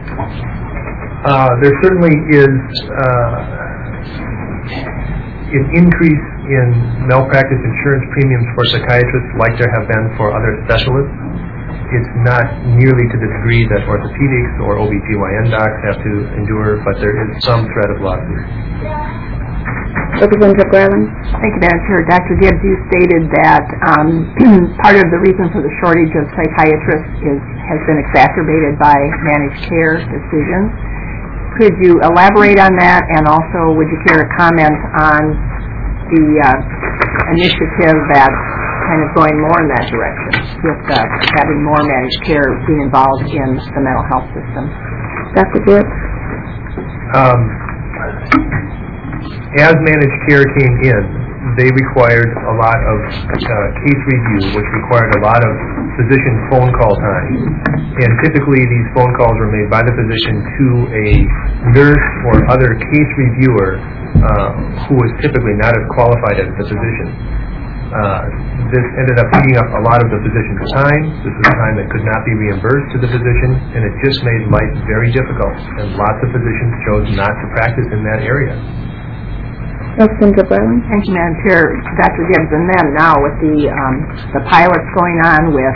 F: There certainly is an increase in malpractice insurance premiums for psychiatrists like there have been for other specialists. It's not nearly to the degree that orthopedics or OBGYN docs have to endure, but there is some threat of lawsuits.
A: Representative Garland.
E: Thank you, Madam Chair. Dr. Gibbs, you stated that part of the reason for the shortage of psychiatrists has been exacerbated by managed care decisions. Could you elaborate on that, and also would you care to comment on the initiative that's kind of going more in that direction, with having more managed care being involved in the mental health system?
A: Dr. Gibbs?
F: As managed care came in, they required a lot of case review, which required a lot of physician phone call time. And typically these phone calls were made by the physician to a nurse or other case reviewer who was typically not as qualified as the physician. This ended up eating up a lot of the physician's time. This was time that could not be reimbursed to the physician, and it just made life very difficult. And lots of physicians chose not to practice in that area.
A: Senator Berlin?
E: Thank you, Madam Chair. Dr. Gibbs, and then now with the pilots going on with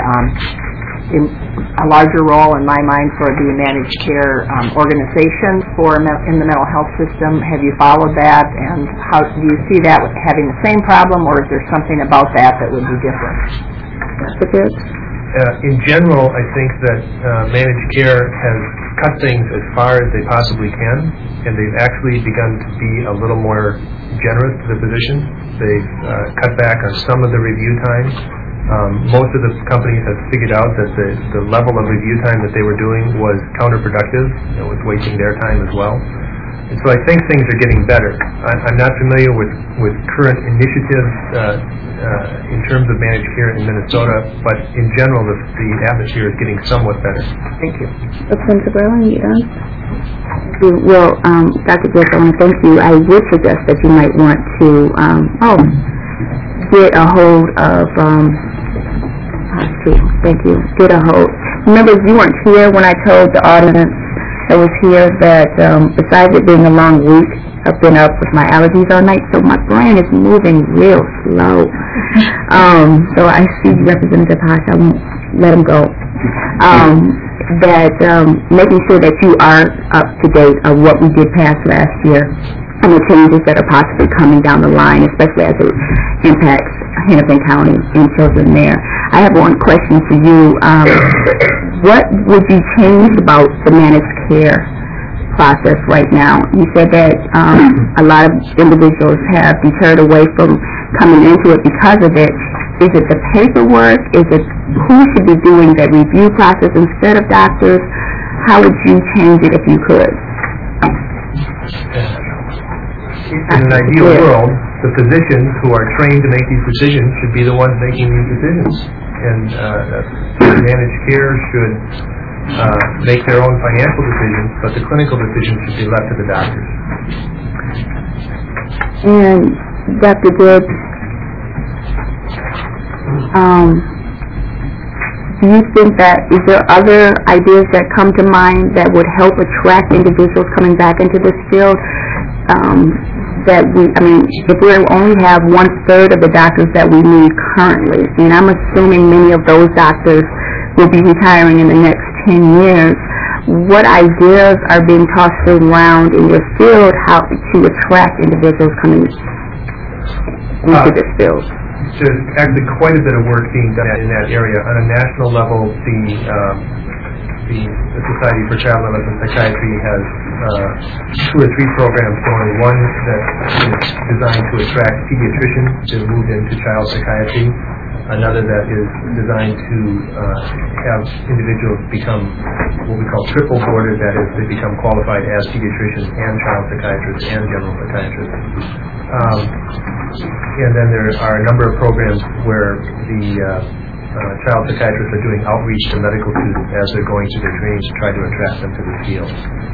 E: a larger role in my mind for the managed care organizations in the mental health system, have you followed that, and how do you see that with having the same problem, or is there something about that would be different?
A: Dr. Gibbs?
F: In general, I think that managed care has cut things as far as they possibly can, and they've actually begun to be a little more generous to the physicians. They've cut back on some of the review time. Most of the companies have figured out that the level of review time that they were doing was counterproductive. It was wasting their time as well. And so I think things are getting better. I'm not familiar with current initiatives in terms of managed care in Minnesota, but in general the atmosphere is getting somewhat better.
E: Thank you.
A: Senator Berlin, you done? Well, Dr. Gibbs, I want to thank you. I would suggest that you might want to get a hold of get a hold. Remember, you weren't here when I told the audience that was here that besides it being a long week, I've been up with my allergies all night, so my brain is moving real slow. So I see Representative Haas, I won't let him go. Making sure that you are up to date of what we did pass last year and the changes that are possibly coming down the line, especially as it impacts Hennepin County and children there. I have one question for you. What would you change about the managed care process right now? You said that a lot of individuals have deterred away from coming into it because of it. Is it the paperwork? Is it who should be doing that review process instead of doctors? How would you change it if you could?
F: In an ideal world, the physicians who are trained to make these decisions should be the ones making these decisions. And managed care should make their own financial decisions, but the clinical decisions should be left to the doctors.
A: And Dr. Gibbs, do you think is there other ideas that come to mind that would help attract individuals coming back into this field? If we only have 1/3 of the doctors that we need currently, and I'm assuming many of those doctors will be retiring in the next 10 years, what ideas are being tossed around in your field how to attract individuals coming into this field?
F: There's actually quite a bit of work being done in that area. On a national level, the Society for Child Mental Health and Psychiatry has 2 or 3 programs going. One that is designed to attract pediatricians to move into child psychiatry. Another that is designed to have individuals become what we call triple boarded, that is, they become qualified as pediatricians and child psychiatrists and general psychiatrists. And then there are a number of programs where the child psychiatrists are doing outreach to medical students as they're going through their training to try to attract them to the field.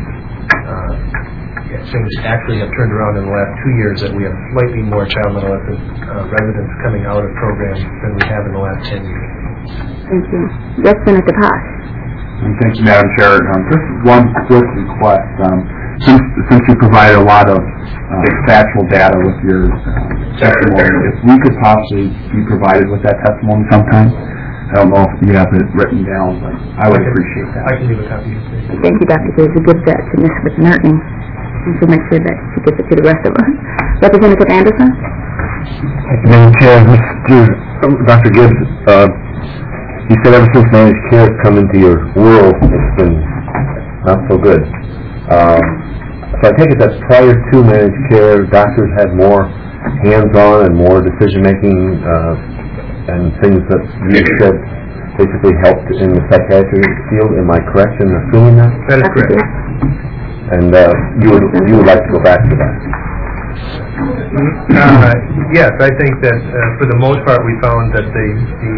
F: Things actually have turned around in the last 2 years that we have slightly more child mental health residents coming out of programs than we have in the last 10 years.
A: Thank you. Yes, Senator Haas.
G: Thank you, Madam Chair. Just one quick request. Since you provide a lot of factual data with your testimony, if we could possibly be provided with that testimony sometime. I don't know if you have it written down, but I would appreciate that.
F: I can leave a copy.
A: Thank you, Dr. Gibbs. We'll give that to Ms. McNertney, and she'll make sure that she gets it to the rest of us. Representative Anderson?
C: Thank you, Madam Chair. Dr. Gibbs, you said ever since managed care has come into your world, it's been not so good. So I take it that prior to managed care, doctors had more hands-on and more decision-making and things that you said basically helped in the psychiatry field. Am I correct in assuming that?
F: That is correct.
C: And you would like to go back to that?
F: Yes, I think that for the most part we found that the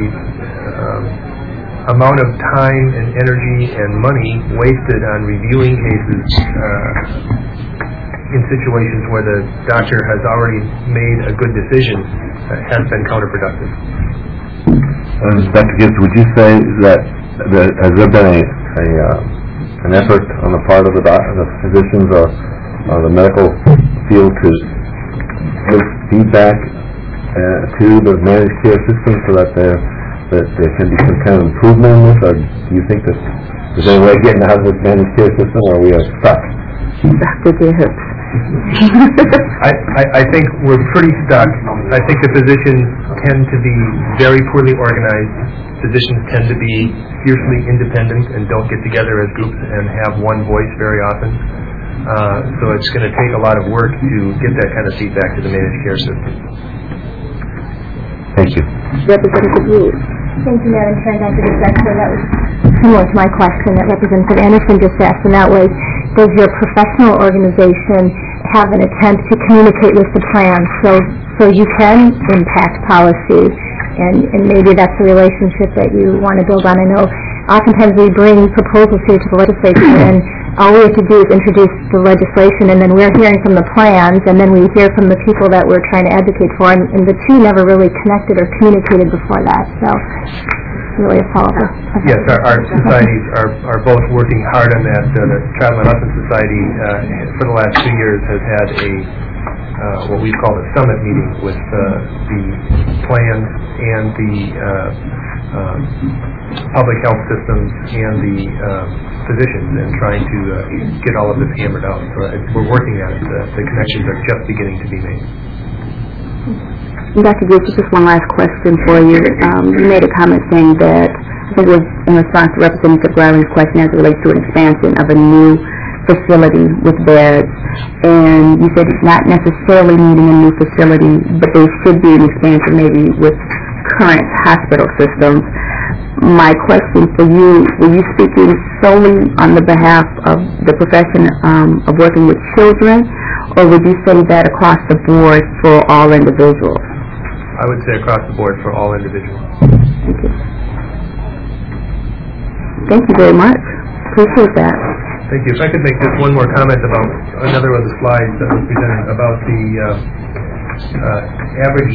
F: amount of time and energy and money wasted on reviewing cases in situations where the doctor has already made a good decision has been counterproductive.
C: Dr. Gibbs, would you say that has there been an effort on the part of the physicians or the medical field to give feedback to the managed care system so that there can be some kind of improvement in this, or do you think that there's any way of getting out of this managed care system, or we are stuck?
A: Dr. Gibbs.
F: I think we're pretty stuck. I think the physicians tend to be very poorly organized. Physicians tend to be fiercely independent and don't get together as groups and have one voice very often. So it's going to take a lot of work to get that kind of feedback to the managed care system.
C: Thank you.
A: Representative Wu.
H: Thank you, Madam Chair, Dr. Director. That was similar to my question that Representative Anderson just asked, and that was, does your professional organization have an attempt to communicate with the plan so you can impact policy? And maybe that's a relationship that you want to build on. I know oftentimes we bring proposals here to the legislature, and all we have to do is introduce the legislation, and then we're hearing from the plans, and then we hear from the people that we're trying to advocate for, and the two never really connected or communicated before that. So it's really a follow-up.
F: Yes, our societies are both working hard on that. The Travel Medicine Society for the last 2 years has had what we call a summit meeting with the plans and the public health systems and the physicians, and trying to get all of this hammered out. So we're working on it. The connections are just beginning to be made.
A: Dr. Gibbs, just one last question for you. You made a comment saying that, I think it was in response to Representative Riley's question as it relates to an expansion of a new facility with beds, and you said it's not necessarily needing a new facility, but there should be an expansion maybe with current hospital systems. My question for you, were you speaking solely on the behalf of the profession of working with children, or would you say that across the board for all individuals?
F: I would say across the board for all individuals.
A: Thank you. Thank you very much. Appreciate that.
F: Thank you. If I could make just one more comment about another of the slides that was presented about the average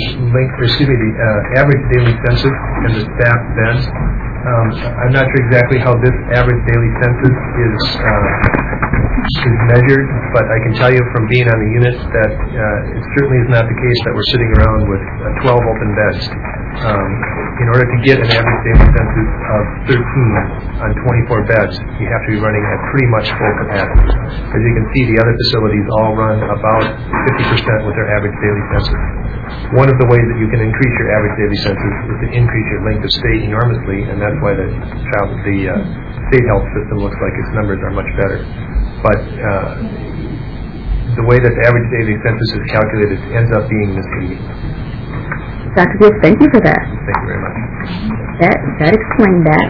F: daily census and the staff beds. I'm not sure exactly how this average daily census is measured, but I can tell you from being on the unit that it certainly is not the case that we're sitting around with 12 open beds. In order to get an average daily census of 13 on 24 beds, you have to be running at pretty much full capacity. As you can see, the other facilities all run about 50% with their average daily census. One of the ways that you can increase your average daily census is to increase your length of stay enormously, and that's why the state health system looks like its numbers are much better. But the way that the average daily census is calculated ends up being misleading.
A: Dr. Gibbs, thank you for that.
F: Thank you very much.
A: That explained that.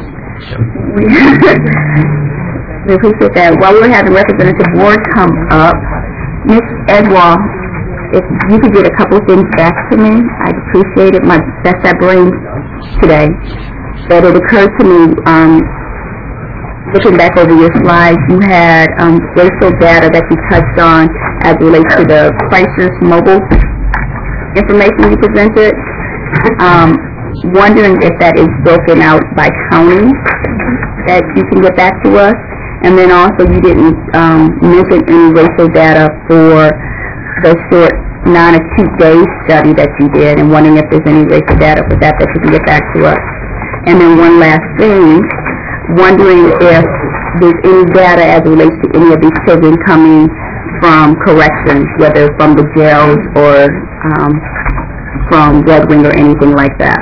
A: We appreciate that. While we're having Representative Ward come up, Ms. Edwall, if you could get a couple of things back to me, I'd appreciate it. That's that brain today. But it occurred to me, looking back over your slides, you had racial data that you touched on as it relates to the crisis mobile information you presented. Wondering if that is broken out by county that you can get back to us. And then also you didn't mention any racial data for the short non-acute day study that you did, and wondering if there's any racial data for that you can get back to us. And then one last thing, wondering if there's any data as it relates to any of these children coming from corrections, whether from the jails or from Red Wing or anything like that.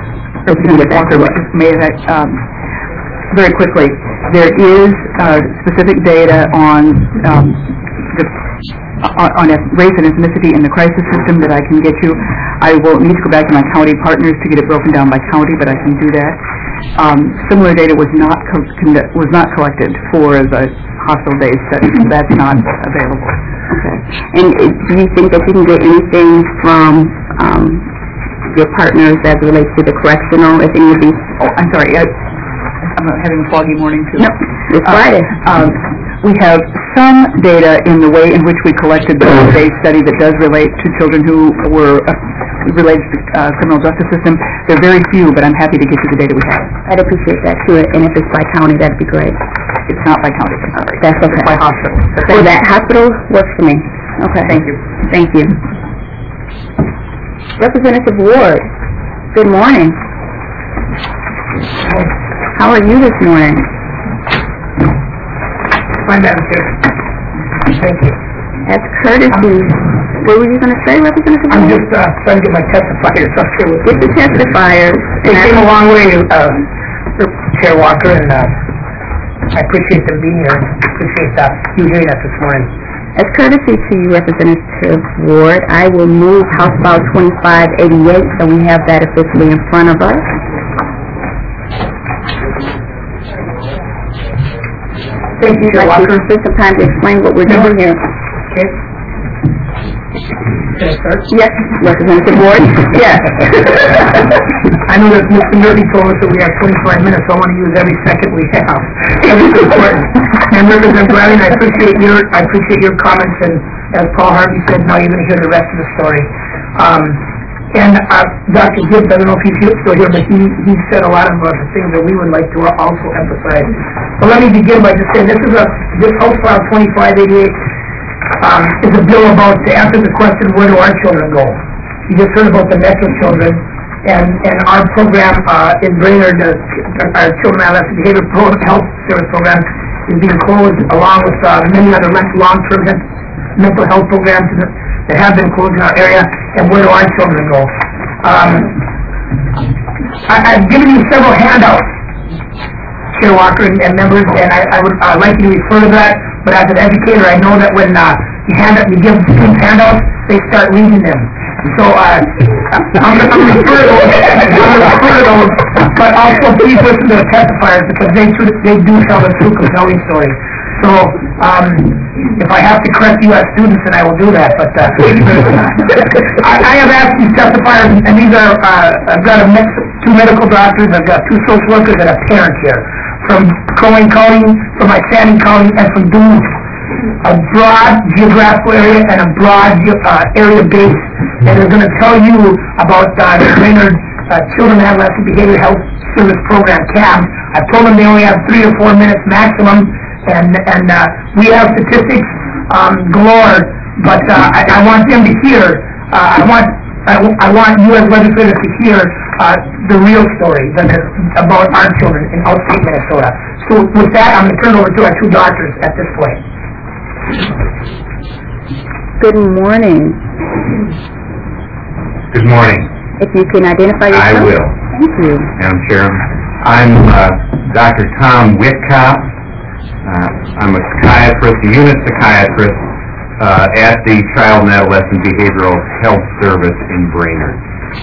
B: May I, very quickly, there is specific data on race and ethnicity in the crisis system that I can get you. I will need to go back to my county partners to get it broken down by county, but I can do that. Similar data was not collected for the hospital day study, so that's not available.
A: Okay. And do you think that you can get anything from your partners as it relates to the correctional, if any of these?
B: Oh, I'm sorry. I'm having a foggy morning, too.
A: No, it's Friday.
B: We have some data in the way in which we collected the base study that does relate to children who were related to the criminal justice system. They're very few, but I'm happy to get you the data we have.
A: I'd appreciate that, too, and if it's by county, that'd be great.
B: It's not by county. Sorry.
A: That's okay.
B: It's by hospital.
A: Well, that hospital works for me. Okay.
B: Thank you.
A: Thank you. Representative Ward, good morning. How are you this morning?
I: Fine, Madam Chair. Thank you.
A: As courtesy, what were you going to say, Representative Ward?
I: I'm just trying to get my testifiers up here with
A: Get the testifiers.
I: They came a long way, Chair Walker, and I appreciate them being here and appreciate you hearing us this morning.
A: As courtesy to you, Representative Ward, I will move House File 2588 so we have that officially in front of us.
I: Thank you, Chair Walker.
A: Take some time to explain what we're doing here.
I: Okay. Can I start?
A: Yes, Representative Ward. Yes.
I: I know that Mr. Murphy told us that we have 25 minutes, so I want to use every second we have. That's important. And Representative Bradley, I appreciate your comments, and as Paul Harvey said, now you're going to hear the rest of the story. And Dr. Gibbs, I don't know if he's still here, but he said a lot of the things that we would like to also emphasize. But let me begin by just saying this House File 2588 is a bill about to answer the question, where do our children go? You just heard about the Metro children, and our program in Brainerd, our Children and Adolescent Behavior Health Service program, is being closed along with many other long-term mental health programs that have been closed in our area. And where do our children go? I've given you several handouts, Chair Walker and members, and I would like you to refer to that. But as an educator, I know that when you give students handouts, they start reading them. So I'm going to refer to those, but also please listen to the testifiers because they do tell the true, compelling story. So if I have to correct you as students, then I will do that. But I have asked these testifiers, and these are I've got two medical doctors, I've got two social workers, and a parent here from Crow Wing County, from Isani County, and from Duluth. A broad geographical area and a broad area base, and they're going to tell you about the Brainerd Children and Adolescent Behavior Health Service Program, CAB. I've told them they only have 3 or 4 minutes maximum, and we have statistics galore, but I want them to hear. I want you as legislators to hear the real story about our children in upstate Minnesota. So with that, I'm going to turn it over to our two doctors at this point.
A: Good morning.
J: Good morning.
A: If you can identify yourself.
J: I will.
A: Thank you.
J: Madam Chairman, I'm Dr. Tom Whitcop. I'm a psychiatrist, a unit psychiatrist at the Child and Adolescent Behavioral Health Service in Brainerd.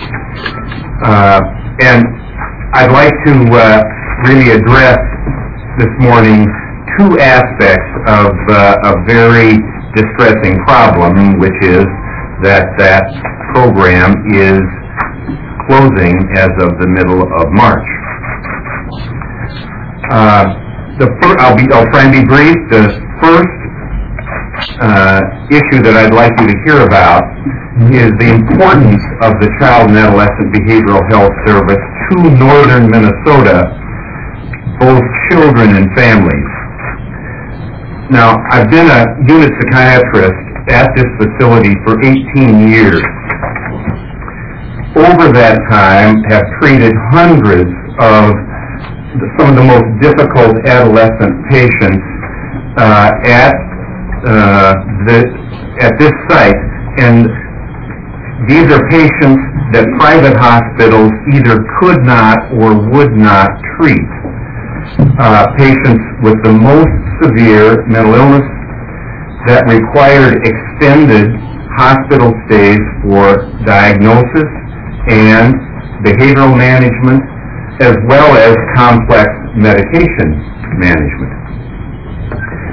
J: And I'd like to really address this morning two aspects of a very distressing problem, which is that program is closing as of the middle of March. I'll try and be brief. The first issue that I'd like you to hear about is the importance of the Child and Adolescent Behavioral Health Service to northern Minnesota, both children and families. Now, I've been a unit psychiatrist at this facility for 18 years. Over that time, have treated hundreds of some of the most difficult adolescent patients at this site, and these are patients that private hospitals either could not or would not treat. Patients with the most severe mental illness that required extended hospital stays for diagnosis and behavioral management, as well as complex medication management.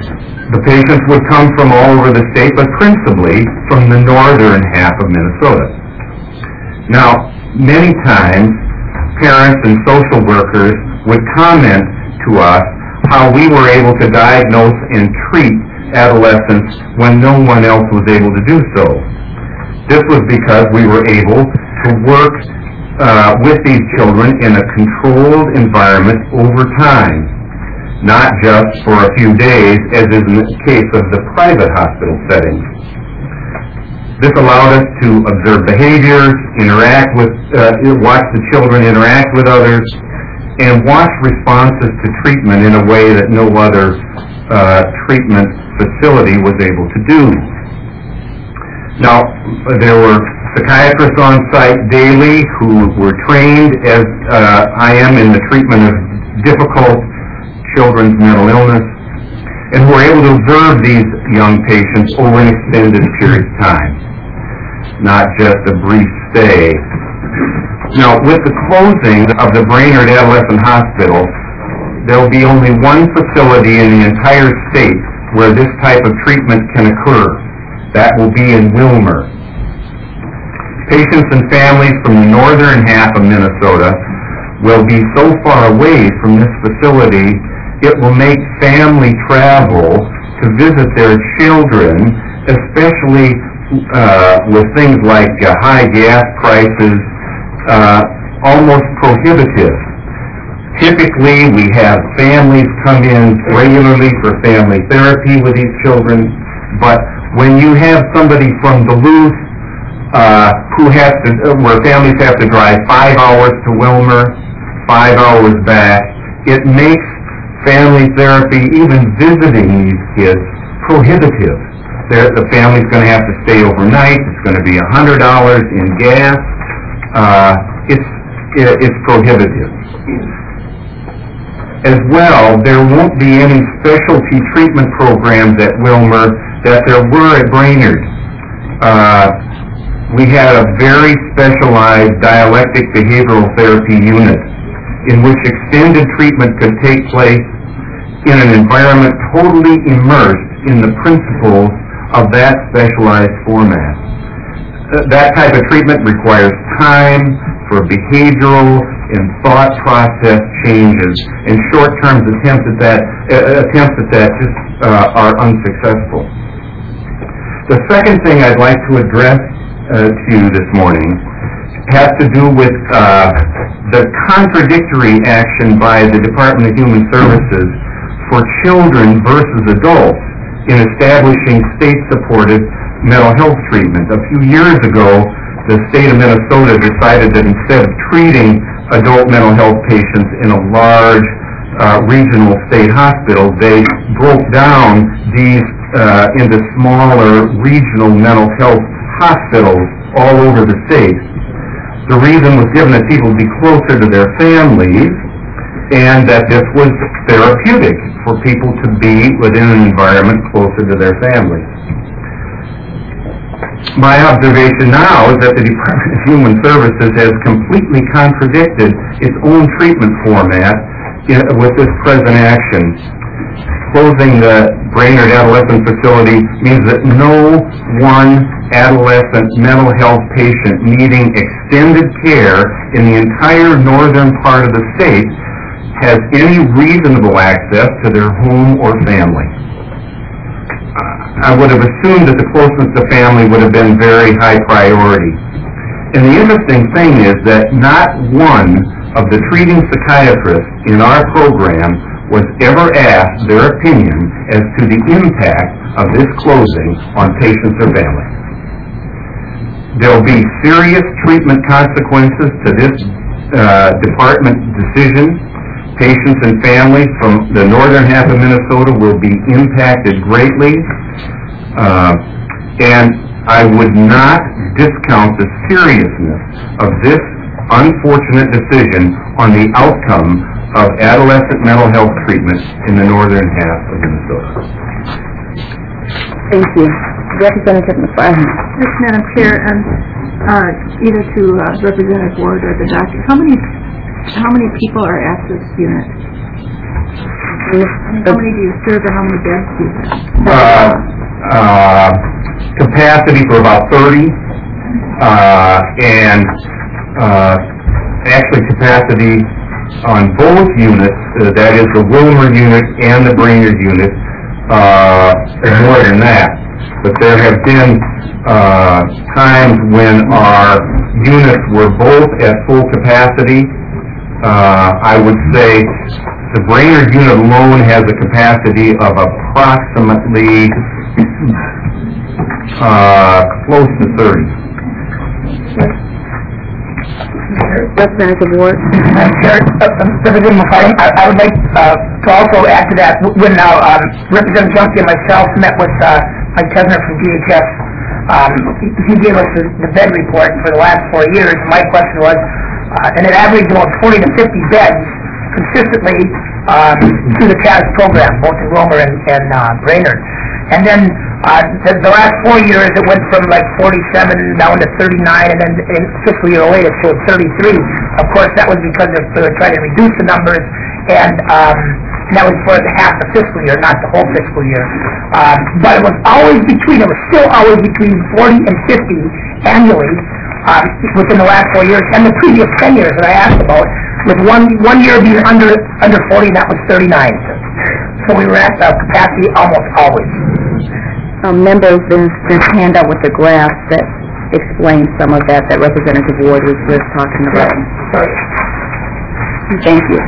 J: The patients would come from all over the state, but principally from the northern half of Minnesota. Now, many times, parents and social workers would comment to us how we were able to diagnose and treat adolescents when no one else was able to do so. This was because we were able to work with these children in a controlled environment over time, not just for a few days, as is in the case of the private hospital settings. This allowed us to observe behaviors, watch the children interact with others, and watch responses to treatment in a way that no other treatment facility was able to do. Now, there were psychiatrists on site daily who were trained, as I am, in the treatment of difficult children's mental illness, and who were able to observe these young patients over an extended period of time, not just a brief stay. Now, with the closing of the Brainerd Adolescent Hospital, there will be only one facility in the entire state where this type of treatment can occur. That will be in Willmar. Patients and families from the northern half of Minnesota will be so far away from this facility, it will make family travel to visit their children, especially with things like high gas prices, almost prohibitive. Typically, we have families come in regularly for family therapy with these children, but when you have somebody from Duluth where families have to drive 5 hours to Willmar, 5 hours back, it makes family therapy, even visiting these kids, prohibitive. The family's going to have to stay overnight. It's going to be $100 in gas. It's prohibitive. As well, there won't be any specialty treatment programs at Willmar that there were at Brainerd. We had a very specialized dialectic behavioral therapy unit in which extended treatment could take place in an environment totally immersed in the principles of that specialized format. That type of treatment requires time for behavioral and thought process changes, and short-term attempts at that just are unsuccessful. The second thing I'd like to address to you this morning has to do with the contradictory action by the Department of Human Services for children versus adults in establishing state-supported mental health treatment. A few years ago, the state of Minnesota decided that instead of treating adult mental health patients in a large regional state hospital, they broke down these into smaller regional mental health hospitals all over the state. The reason was given that people would be closer to their families and that this was therapeutic for people to be within an environment closer to their families. My observation now is that the Department of Human Services has completely contradicted its own treatment format with this present action. Closing the Brainerd Adolescent Facility means that no one adolescent mental health patient needing extended care in the entire northern part of the state has any reasonable access to their home or family. I would have assumed that the closeness to family would have been very high priority. And the interesting thing is that not one of the treating psychiatrists in our program was ever asked their opinion as to the impact of this closing on patients or families. There will be serious treatment consequences to this department decision. Patients and families from the northern half of Minnesota will be impacted greatly, and I would not discount the seriousness of this unfortunate decision on the outcome of adolescent mental health treatment in the northern half of Minnesota.
A: Thank you. Representative McFarland.
D: Yes, Madam Chair, and either to Representative Ward or the doctor, how many people are at this unit? How many do you serve and how many beds do you have?
J: Capacity for about 30, and actually capacity on both units, that is the Wilmer unit and the Brainerd unit, is more than that. But there have been times when our units were both at full capacity. I would say the Brainerd unit alone has a capacity of approximately close to 30.
A: Representative Ward.
I: Representative McCarty, I would like to also add to that. When Representative Junkie and myself met with Mike Tesner from DHS, he gave us the bed report for the last 4 years. My question was, and it averaged about 40 to 50 beds consistently through the CAS program, both in Wilmer and Brainerd. And then the last 4 years, it went from like 47 down to 39, and then in fiscal year 08, it showed 33. Of course, that was because they were trying to reduce the numbers, and that was for half the fiscal year, not the whole fiscal year. But it was still always between 40 and 50 annually within the last 4 years, and the previous 10 years that I asked about, with one year being under 40, that was 39. So we were at capacity almost always.
A: Members, there's this handout with the graph that explains some of that Representative Ward was just talking about.
I: Sorry.
A: Thank you.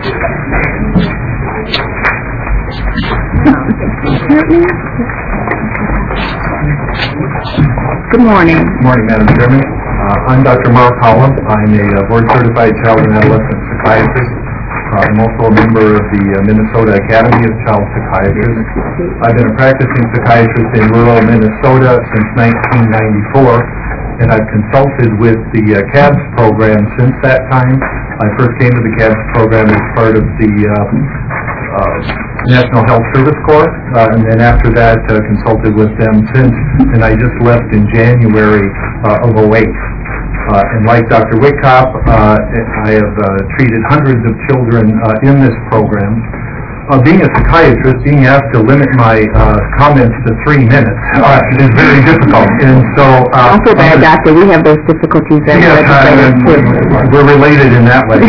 A: Good morning.
K: Good morning, Madam Chairman. I'm Dr. Mark Holland. I'm a board-certified child and adolescent psychiatrist. I'm also a member of the Minnesota Academy of Child Psychiatrists. I've been a practicing psychiatrist in rural Minnesota since 1994, and I've consulted with the CABS program since that time. I first came to the CABS program as part of the National Health Service Corps, and then after that consulted with them since, and I just left in January of 08. And like Dr. Wittkop, I have treated hundreds of children in this program. Being a psychiatrist, being asked to limit my comments to 3 minutes is very difficult. And so,
A: don't feel bad, Doctor. We have those difficulties as legislators too.
K: We're related in that way.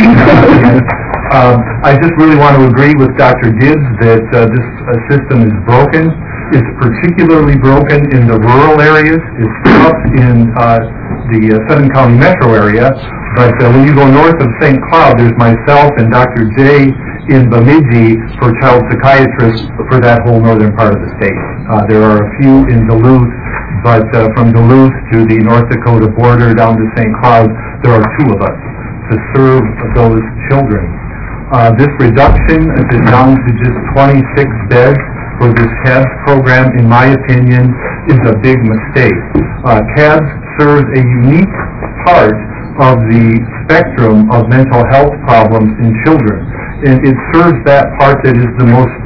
K: I just really want to agree with Dr. Gibbs that this system is broken. It's particularly broken in the rural areas. It's tough in the Sutton County metro area, but when you go north of St. Cloud, there's myself and Dr. J in Bemidji for child psychiatrists for that whole northern part of the state. There are a few in Duluth, but from Duluth to the North Dakota border down to St. Cloud, there are 2 of us to serve those children. This reduction is down to just 26 beds for this CABS program, in my opinion, is a big mistake. CABS serves a unique part of the spectrum of mental health problems in children, and it serves that part that is the most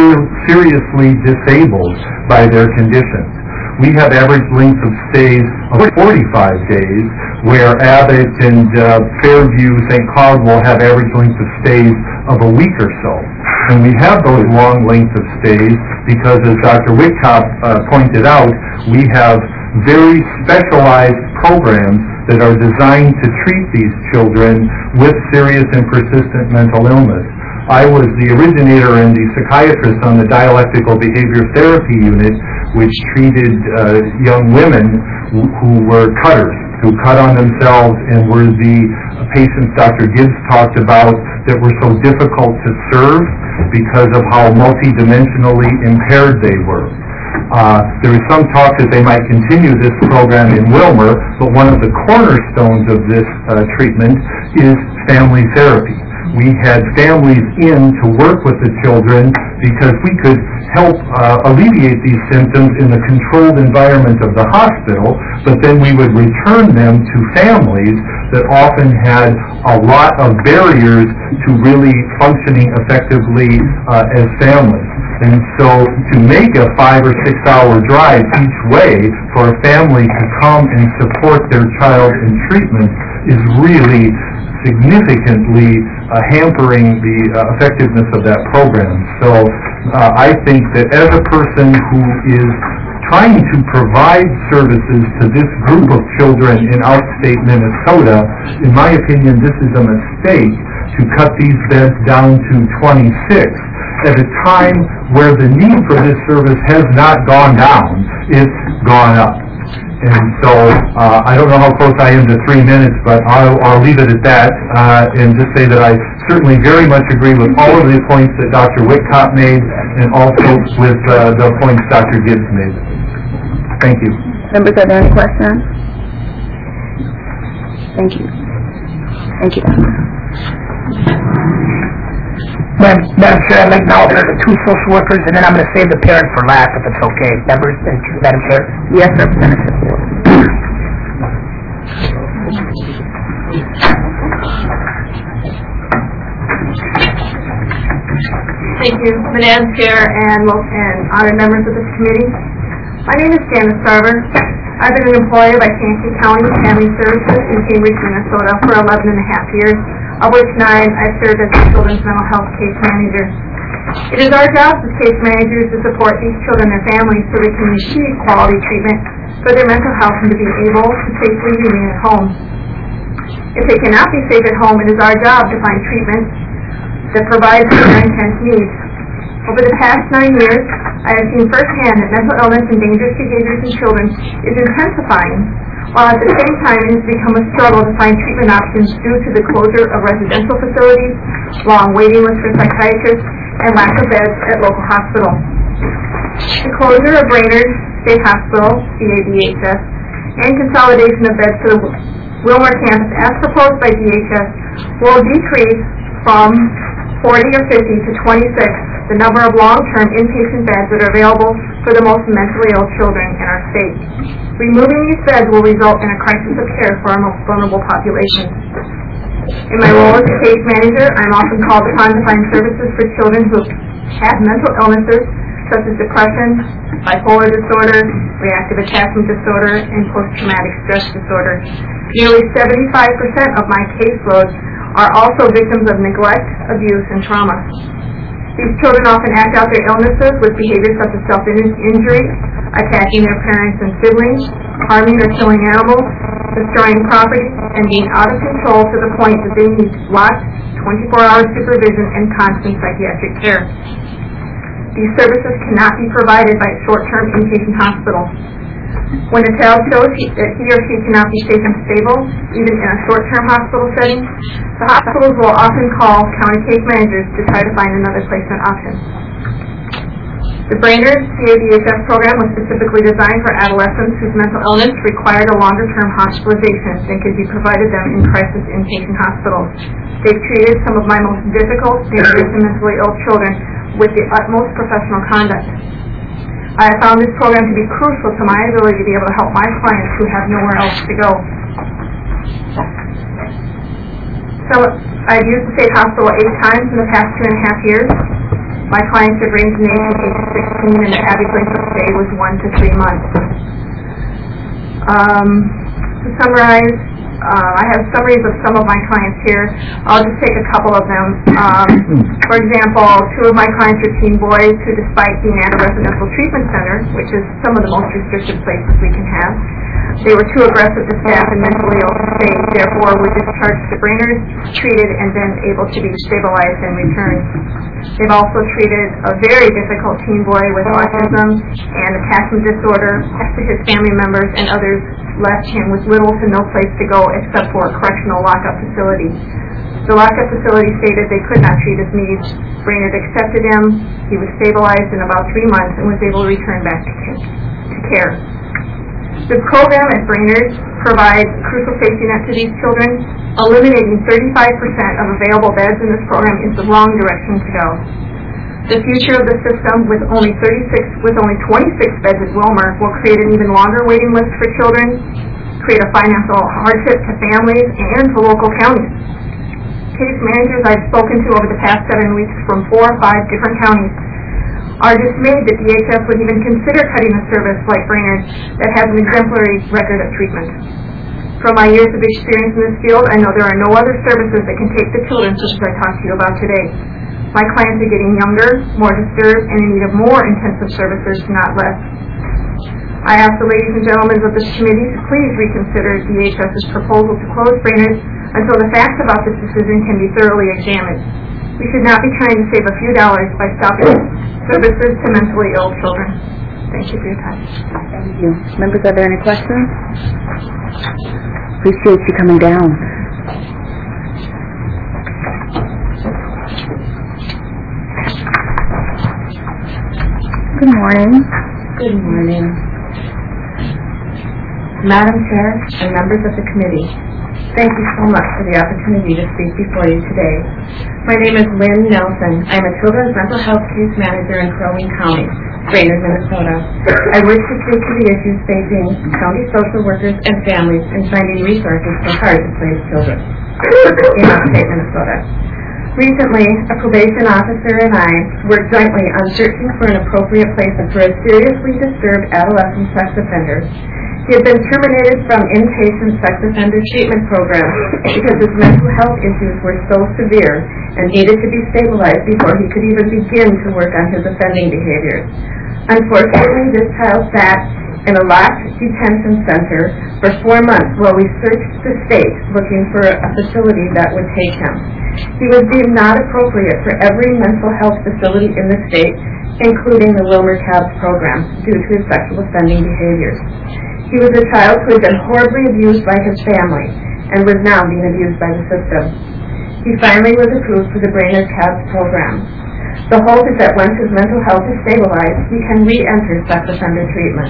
K: seriously disabled by their conditions. We have average length of stays of 45 days, where Abbott and Fairview, St. Cloud will have average length of stays of a week or so. And we have those long length of stays because, as Dr. Wittkop pointed out, we have very specialized programs that are designed to treat these children with serious and persistent mental illness. I was the originator and the psychiatrist on the dialectical behavior therapy unit, which treated young women who were cutters, who cut on themselves and were the patients Dr. Gibbs talked about that were so difficult to serve because of how multidimensionally impaired they were. There is some talk that they might continue this program in Wilmer, but one of the cornerstones of this treatment is family therapy. We had families in to work with the children because we could help alleviate these symptoms in the controlled environment of the hospital, but then we would return them to families that often had a lot of barriers to really functioning effectively as families. And so to make a 5 or 6 hour drive each way for a family to come and support their child in treatment is really significantly hampering the effectiveness of that program. So I think that as a person who is trying to provide services to this group of children in outstate Minnesota, in my opinion, this is a mistake to cut these beds down to 26 at a time where the need for this service has not gone down, it's gone up. And so I don't know how close I am to 3 minutes, but I'll leave it at that and just say that I certainly very much agree with all of the points that Dr. Whitcott made and also with the points Dr. Gibbs made. Thank you.
A: Members, are there any questions? Thank you. Thank you, Doctor.
I: Madam Chair, I'd like now to the two social workers, and then I'm going to save the parent for last, if it's okay. Members, Madam Chair?
A: Yes, Representative.
L: Thank you, Madam Chair and honored members of this committee. My name is Janice Sarver. I've been an employee by Kankakee County Family Services in Cambridge, Minnesota for 11 and a half years, of which 9 I've served as a children's mental health case manager. It is our job as case managers to support these children and their families so they can receive quality treatment for their mental health and to be able to safely remain at home. If they cannot be safe at home, it is our job to find treatment that provides for their intense needs. Over the past 9 years, I have seen firsthand that mental illness and dangerous behaviors in children is intensifying, while at the same time it has become a struggle to find treatment options due to the closure of residential facilities, long waiting lists for psychiatrists, and lack of beds at local hospitals. The closure of Brainerd State Hospital, CADHS, and consolidation of beds to the Wilmer campus as proposed by DHS will decrease from 40 or 50 to 26 the number of long-term inpatient beds that are available for the most mentally ill children in our state. Removing these beds will result in a crisis of care for our most vulnerable population. In my role as a case manager, I'm often called upon to find services for children who have mental illnesses such as depression, bipolar disorder, reactive attachment disorder, and post-traumatic stress disorder. Nearly 75% of my caseloads are also victims of neglect, abuse, and trauma. These children often act out their illnesses with behaviors such as self-injury, attacking their parents and siblings, harming or killing animals, destroying property, and being out of control to the point that they need locked 24-hour supervision and constant psychiatric care. These services cannot be provided by a short-term inpatient hospital. When a child shows that he or she cannot be safe and stable, even in a short-term hospital setting, the hospitals will often call county case managers to try to find another placement option. The Brainerd CADHS program was specifically designed for adolescents whose mental illness required a longer-term hospitalization than could be provided them in crisis inpatient hospitals. They've treated some of my most difficult, dangerous, and mentally ill children with the utmost professional conduct. I have found this program to be crucial to my ability to be able to help my clients who have nowhere else to go. So I've used the state hospital 8 times in the past 2.5 years. My clients have ranged in age from age 16, and the average length of stay was 1 to 3 months. To summarize, I have summaries of some of my clients here. I'll just take a couple of them. For example, 2 of my clients are teen boys who, despite being at a residential treatment center, which is some of the most restrictive places we can have, they were too aggressive to staff and mentally ill to stay, therefore were discharged to Brainerd, treated, and then able to be stabilized and returned. They've also treated a very difficult teen boy with autism and attachment disorder after his family members and others left him with little to no place to go except for a correctional lockup facility. The lockup facility stated they could not treat his needs. Brainerd accepted him. He was stabilized in about 3 months and was able to return back to care. The program at Brainerd provides crucial safety net to these children. Eliminating 35% of available beds in this program is the wrong direction to go. The future of the system, with only 26 beds at Wilmer, will create an even longer waiting list for children, create a financial hardship to families and to local counties. Case managers I've spoken to over the past 7 weeks from 4 or 5 different counties are dismayed that DHS would even consider cutting a service like Brainerd that has an exemplary record of treatment. From my years of experience in this field, I know there are no other services that can take the children such as I talked to you about today. My clients are getting younger, more disturbed, and in need of more intensive services, not less. I ask the ladies and gentlemen of this committee to please reconsider DHS's proposal to close Brainerd until the facts about this decision can be thoroughly examined. We should not be trying to save a few dollars by stopping services to mentally ill children. Thank you for your time.
A: Thank you. Members, are there any questions? Appreciate you coming down. Good morning.
M: Good morning. Madam Chair and members of the committee, thank you so much for the opportunity to speak before you today. My name is Lynn Nelson. I'm a children's mental health case manager in Crow Wing County, Brainerd, Minnesota. I work to speak to the issues facing county social workers and families in finding resources for hard-to-place children in upstate Minnesota. Recently, a probation officer and I worked jointly on searching for an appropriate placement for a seriously disturbed adolescent sex offender. He had been terminated from inpatient sex offender treatment program because his mental health issues were so severe and needed to be stabilized before he could even begin to work on his offending behaviors. Unfortunately, this child sat in a locked detention center for 4 months while we searched the state looking for a facility that would take him. He was deemed not appropriate for every mental health facility in the state, including the Wilmer Cabs program, due to his sexual offending behaviors. He was a child who had been horribly abused by his family and was now being abused by the system. He finally was approved for the Brainerd Cabs program. The hope is that once his mental health is stabilized, he can re-enter sex offender treatment.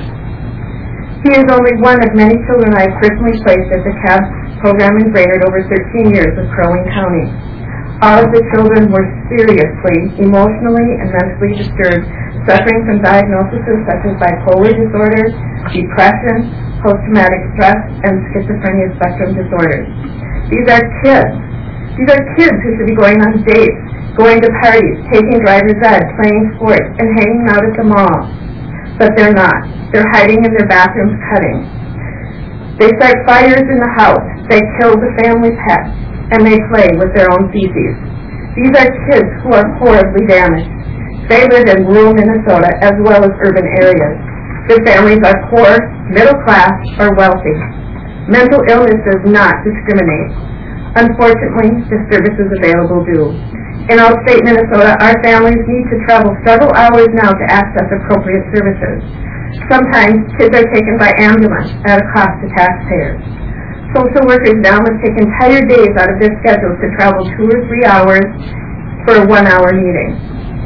M: He is only one of many children I have personally placed at the Cabs program in Brainerd over 13 years with Crow Wing County. All of the children were seriously, emotionally, and mentally disturbed, suffering from diagnoses such as bipolar disorder, depression, post-traumatic stress, and schizophrenia spectrum disorders. These are kids. These are kids who should be going on dates, going to parties, taking driver's ed, playing sports, and hanging out at the mall. But they're not. They're hiding in their bathrooms cutting. They start fires in the house. They kill the family pets, and they play with their own feces. These are kids who are horribly damaged. They live in rural Minnesota as well as urban areas. Their families are poor, middle class, or wealthy. Mental illness does not discriminate. Unfortunately, the services available do. In upstate Minnesota, our families need to travel several hours now to access appropriate services. Sometimes kids are taken by ambulance at a cost to taxpayers. Social workers now must take entire days out of their schedules to travel 2 or 3 hours for a 1-hour meeting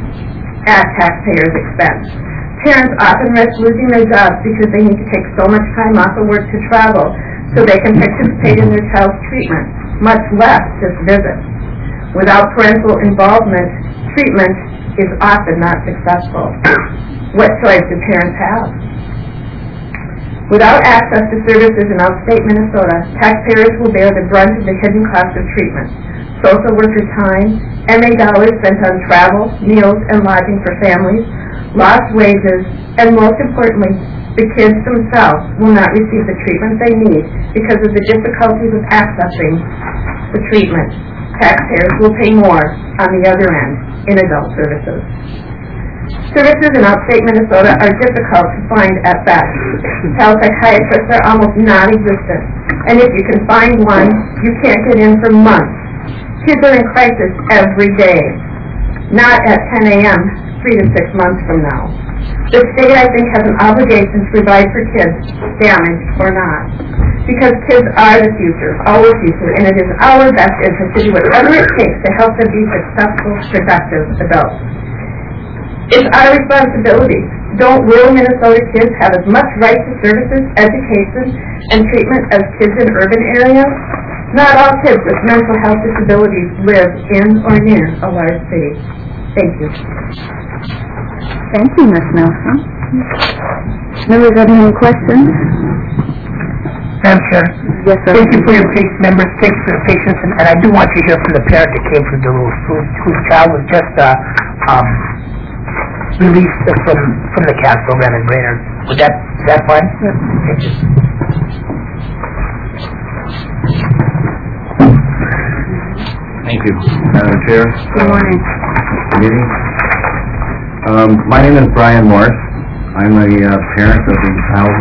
M: at taxpayers' expense. Parents often risk losing their jobs because they need to take so much time off of work to travel so they can participate in their child's treatment, much less just visits. Without parental involvement, treatment is often not successful. What choice do parents have? Without access to services in upstate Minnesota, taxpayers will bear the brunt of the hidden cost of treatment, social worker time, MA dollars spent on travel, meals, and lodging for families, lost wages, and most importantly, the kids themselves will not receive the treatment they need because of the difficulties of accessing the treatment. Taxpayers will pay more on the other end in adult services. Services in upstate Minnesota are difficult to find at best. Child psychiatrists are almost non-existent, and if you can find one, you can't get in for months. Kids are in crisis every day, not at 10 a.m. 3 to 6 months from now. The state, I think, has an obligation to provide for kids, damaged or not. Because kids are the future, our future, and it is our best interest to do whatever it takes to help them be successful, productive adults. It's our responsibility. Don't rural Minnesota kids have as much right to services, education, and treatment as kids in urban areas? Not all kids with mental health disabilities live in or near a large city. Thank you.
A: Thank you, Ms. Nelson. Members, have any questions?
I: Madam Chair.
A: Yes, sir.
I: Thank you for your members. Thank you for your patience, and I do want to hear from the parent that came from Duluth, whose child was just released from the CAS program in Brainerd. Is that fine?
A: Yes.
I: Thank you.
N: Thank you, Madam Chair.
D: Good morning.
N: Committee. My name is Brian Morse. I'm a parent of a child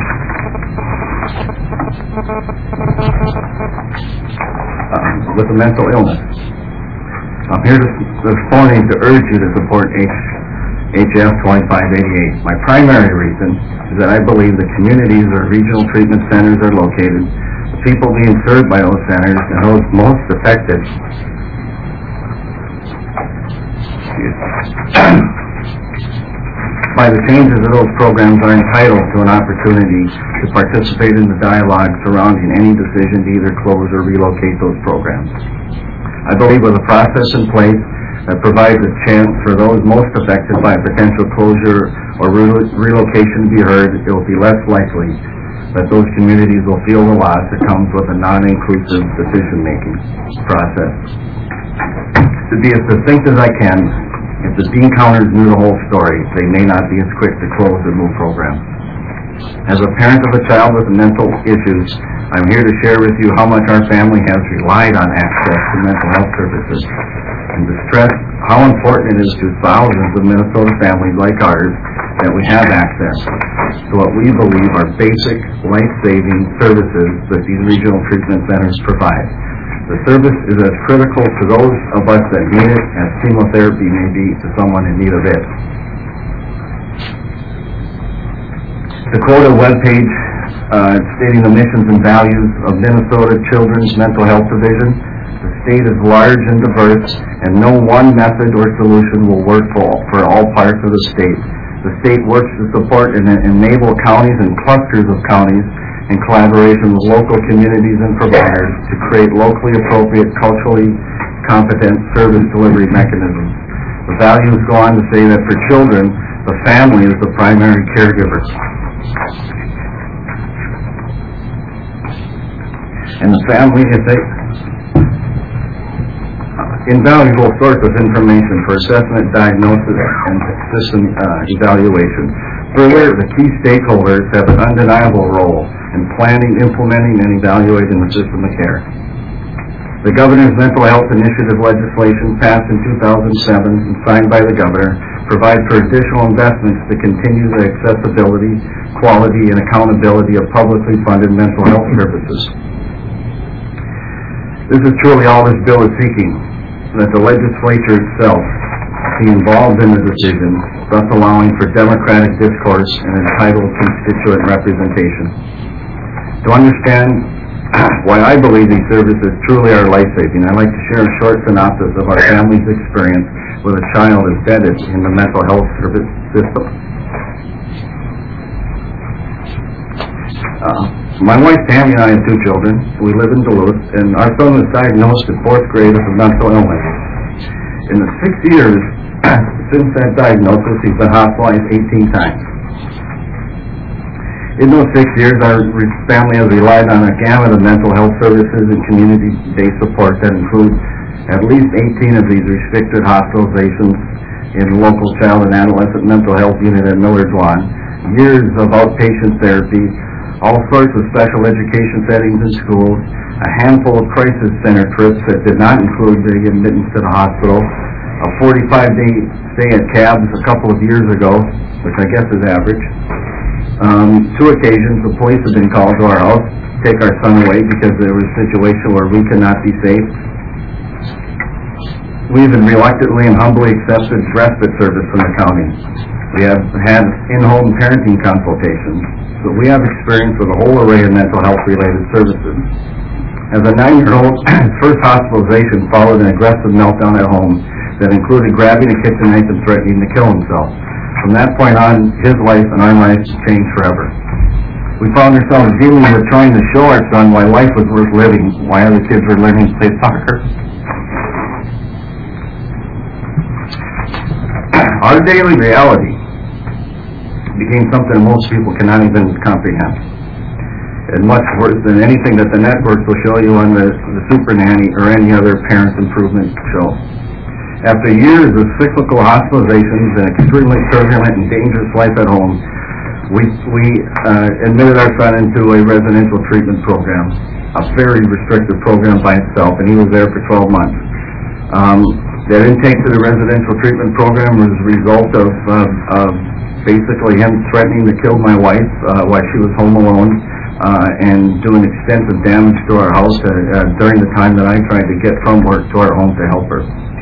N: with a mental illness. I'm here this morning to urge you to support HF 2588. My primary reason is that I believe the communities where regional treatment centers are located, the people being served by those centers, and those most affected by the changes of those programs are entitled to an opportunity to participate in the dialogue surrounding any decision to either close or relocate those programs. I believe with a process in place that provides a chance for those most affected by a potential closure or relocation to be heard, it will be less likely that those communities will feel the loss that comes with a non-inclusive decision-making process. To be as succinct as I can, if the bean counters knew the whole story, they may not be as quick to close or move programs. As a parent of a child with mental issues, I'm here to share with you how much our family has relied on access to mental health services, and to stress how important it is to thousands of Minnesota families like ours that we have access to what we believe are basic, life-saving services that these regional treatment centers provide. The service is as critical to those of us that need it as chemotherapy may be to someone in need of it. To quote a webpage stating the missions and values of Minnesota Children's Mental Health Division, the state is large and diverse, and no one method or solution will work for all parts of the state. The state works to support and enable counties and clusters of counties in collaboration with local communities and providers to create locally appropriate, culturally competent service delivery mechanisms. The values go on to say that for children, the family is the primary caregiver, and the family is a invaluable source of information for assessment, diagnosis, and system evaluation. Further, the key stakeholders have an undeniable role in planning, implementing, and evaluating the system of care. The Governor's Mental Health Initiative legislation passed in 2007 and signed by the Governor provides for additional investments to continue the accessibility, quality, and accountability of publicly funded mental health services. This is truly all this bill is seeking, that the legislature itself be involved in the decision, thus allowing for democratic discourse and entitled constituent representation. To understand why I believe these services truly are life-saving, I'd like to share a short synopsis of our family's experience with a child embedded in the mental health service system. My wife Tammy and I have 2 children. We live in Duluth, and our son was diagnosed in 4th grade with a mental illness. In the 6 years since that diagnosis, he's been hospitalized 18 times. In those 6 years, our family has relied on a gamut of mental health services and community-based support that includes at least 18 of these restricted hospitalizations in local child and adolescent mental health unit at Miller's Lawn, years of outpatient therapy, all sorts of special education settings in schools, a handful of crisis center trips that did not include the admittance to the hospital, a 45-day stay at CABS a couple of years ago, which I guess is average. 2 occasions the police have been called to our house to take our son away because there was a situation where we could not be safe. We have been reluctantly and humbly accepted respite service from the county. We have had in-home parenting consultations, but we have experience with a whole array of mental health-related services. As a 9-year-old, his first hospitalization followed an aggressive meltdown at home that included grabbing a kitchen knife and threatening to kill himself. From that point on, his life and our lives changed forever. We found ourselves dealing with trying to show our son why life was worth living, why other kids were learning to play soccer. Our daily reality became something most people cannot even comprehend, and much worse than anything that the networks will show you on the Super Nanny or any other parent improvement show. After years of cyclical hospitalizations and extremely turbulent and dangerous life at home, we admitted our son into a residential treatment program, a very restrictive program by itself, and he was there for 12 months. That intake to the residential treatment program was a result of basically him threatening to kill my wife while she was home alone and doing extensive damage to our house during the time that I tried to get from work to our home to help her.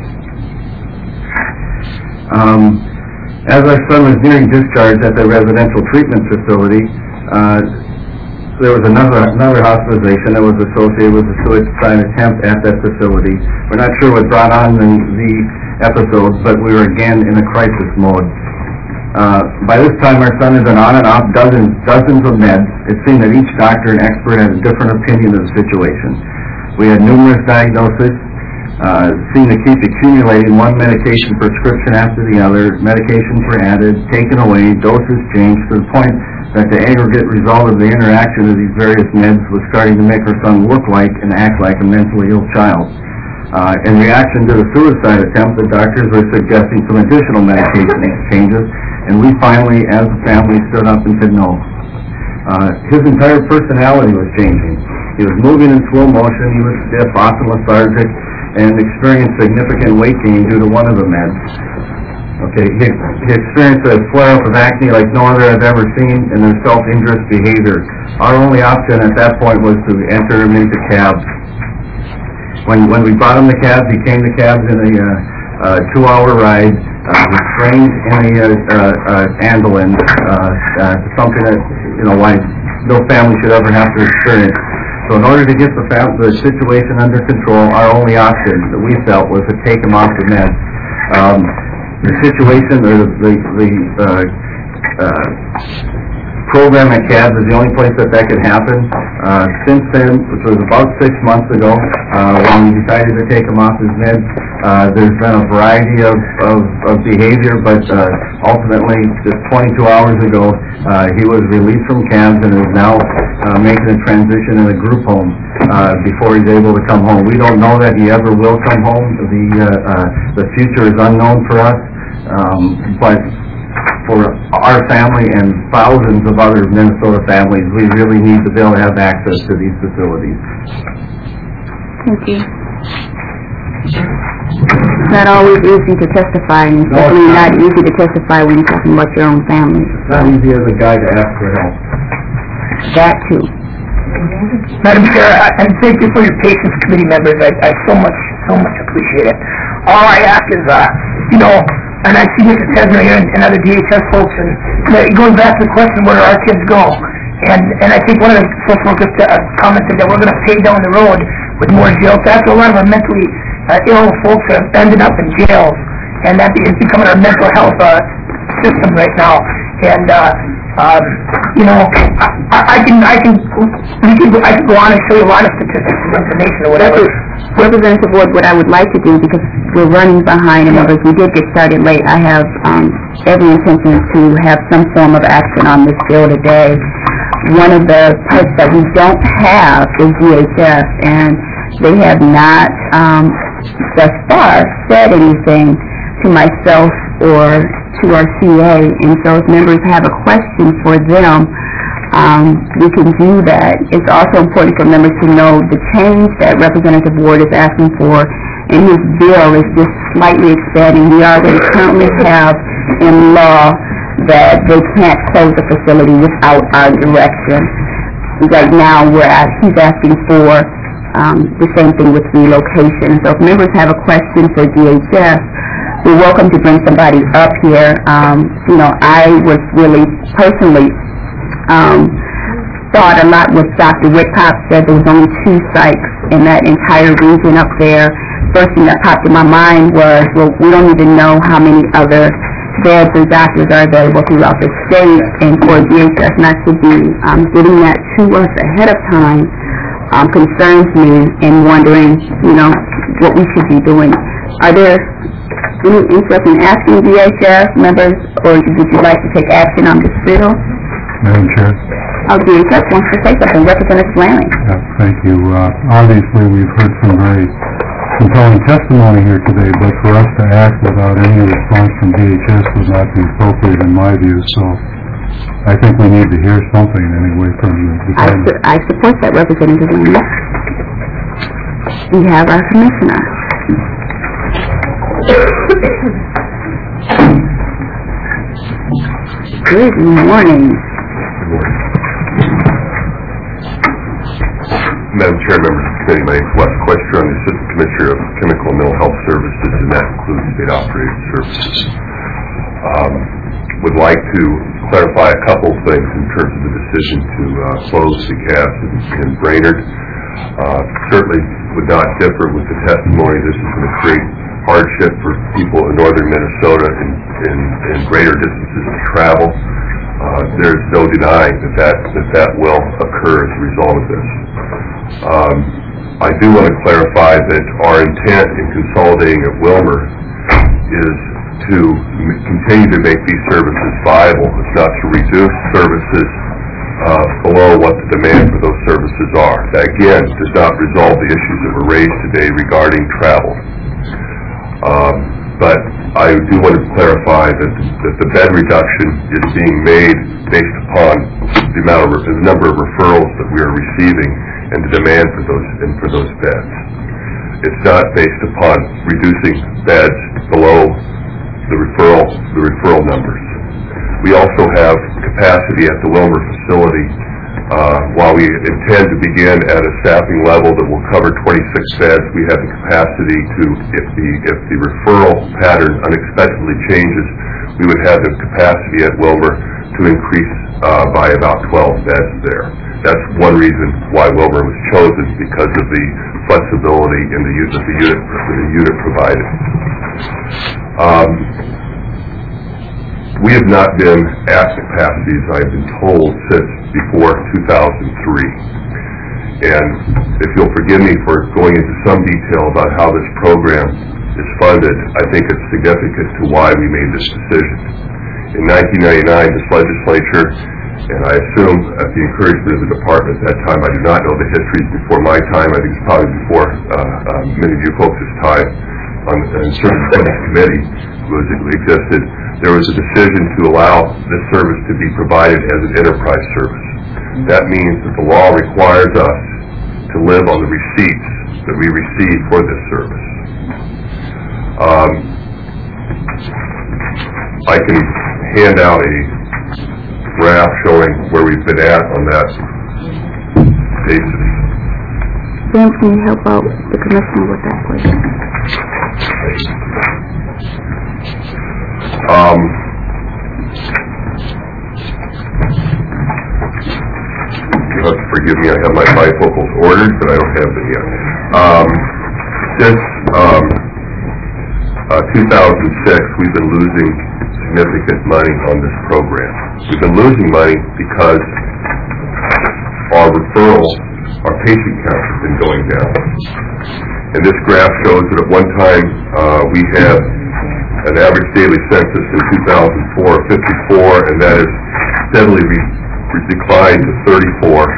N: As our son was nearing discharge at the residential treatment facility, there was another hospitalization that was associated with a suicide attempt at that facility. We're not sure what brought on the episode, but we were again in a crisis mode. By this time, our son has been on and off dozens of meds. It seemed that each doctor and expert had a different opinion of the situation. We had numerous diagnoses, seemed to keep accumulating one medication prescription after the other. Medications were added, taken away, doses changed to the point that the aggregate result of the interaction of these various meds was starting to make our son look like and act like a mentally ill child. In reaction to the suicide attempt, the doctors were suggesting some additional medication exchanges, and we finally, as a family, stood up and said no. His entire personality was changing. He was moving in slow motion, he was stiff, often lethargic, and experienced significant weight gain due to one of the meds. Okay, he experienced a flare-up of acne like no other I've ever seen, and their self-injurious behavior. Our only option at that point was to enter him into cabs. When we brought him the cabs, he came to cabs in a 2-hour ride, restrained in a ambulance, something that, why no family should ever have to experience. So in order to get the situation under control, our only option that we felt was to take him off the meds. The situation, or the program at CABS is the only place that could happen. Since then, which was about 6 months ago, when we decided to take him off his meds, there's been a variety of behavior, but ultimately, just 22 hours ago, he was released from CABS and is now making a transition in a group home before he's able to come home. We don't know that he ever will come home. The future is unknown for us, but for our family and thousands of other Minnesota families, we really need to be able to have access to these facilities.
A: Thank you. It's not always easy to testify, and it's definitely not easy to testify when you're talking about your own family.
N: It's not easy as a guy to ask for help.
A: That too.
I: Madam Chair, and thank you for your patience, committee members. I so much appreciate it. All I ask is, and I see Mr. Tesner here and other DHS folks, and going back to the question, where do our kids go? And I think one of the social workers commented that we're going to pay down the road with more jails. That's a lot of our mentally ill folks that have ended up in jails, and that is becoming our mental health system right now. And I can go on and show you a lot of statistics and information or whatever.
A: Representative Ward, what I would like to do, because we're running behind, and we did get started late, I have every intention to have some form of action on this bill today. One of the parts that we don't have is DHS, and they have not thus far said anything to myself or to our CA, and so if members have a question for them, we can do that. It's also important for members to know the change that Representative Ward is asking for in his bill is just slightly expanding. We already currently have in law that they can't close the facility without our direction. Right now, he's asking for the same thing with relocation. So if members have a question for DHS, we're welcome to bring somebody up here. I was really personally thought a lot what Dr. Whitcop said. There was only 2 sites in that entire region up there. First thing that popped in my mind was, well, we don't even know how many other beds or doctors are available throughout the state, and for DHS not to be getting that to us ahead of time concerns me, and wondering, what we should be doing. Are there any interest in asking DHS members, or would you like to take action on this bill?
O: Madam Chair.
A: DHS wants to say something. Representative Lanning.
O: Thank you. Obviously, we've heard some very compelling testimony here today, but for us to act without any response from DHS would not be appropriate in my view, so I think we need to hear something anyway from the department.
A: I support that, Representative Lanning. We have our commissioner. Good morning.
P: Madam Chair, members of the committee, my name is Wes Questor. I'm the Assistant Commissioner of Chemical and Mental Health Services, and that includes state-operated services. Would like to clarify a couple things in terms of the decision to close the CAPS in Brainerd. Certainly would not differ with the testimony. This is going to create hardship for people in northern Minnesota in greater distances to travel. There's no denying that will occur as a result of this. I do want to clarify that our intent in consolidating at Wilmer is to continue to make these services viable. It's not to reduce services below what the demand for those services are. That, again, does not resolve the issues that were raised today regarding travel. But I do want to clarify that the bed reduction is being made based upon the number of referrals that we are receiving and the demand for those beds. It's not based upon reducing beds below the referral numbers. We also have capacity at the Wilmer facility. While we intend to begin at a staffing level that will cover 26 beds, we have the capacity to, if the referral pattern unexpectedly changes, we would have the capacity at Wilmer to increase by about 12 beds there. That's one reason why Wilmer was chosen, because of the flexibility in the use of the unit provided. We have not been at capacity, as I've been told, since before 2003. And if you'll forgive me for going into some detail about how this program is funded, I think it's significant to why we made this decision. In 1999, this legislature, and I assume at the encouragement of the department at that time, I do not know the history before my time, I think it's probably before many of you folks' time on the Service Committee existed, there was a decision to allow this service to be provided as an enterprise service. That means that the law requires us to live on the receipts that we receive for this service. I can hand out a graph showing where we've been at on that basis.
A: James, can you help out the commissioner with that, please?
P: You'll have to forgive me, I have my bifocals ordered, but I don't have them yet. Since 2006, we've been losing significant money on this program. We've been losing money because our referrals, our patient count has been going down. And this graph shows that at one time we had an average daily census in 2004 of 54, and that has steadily declined to 34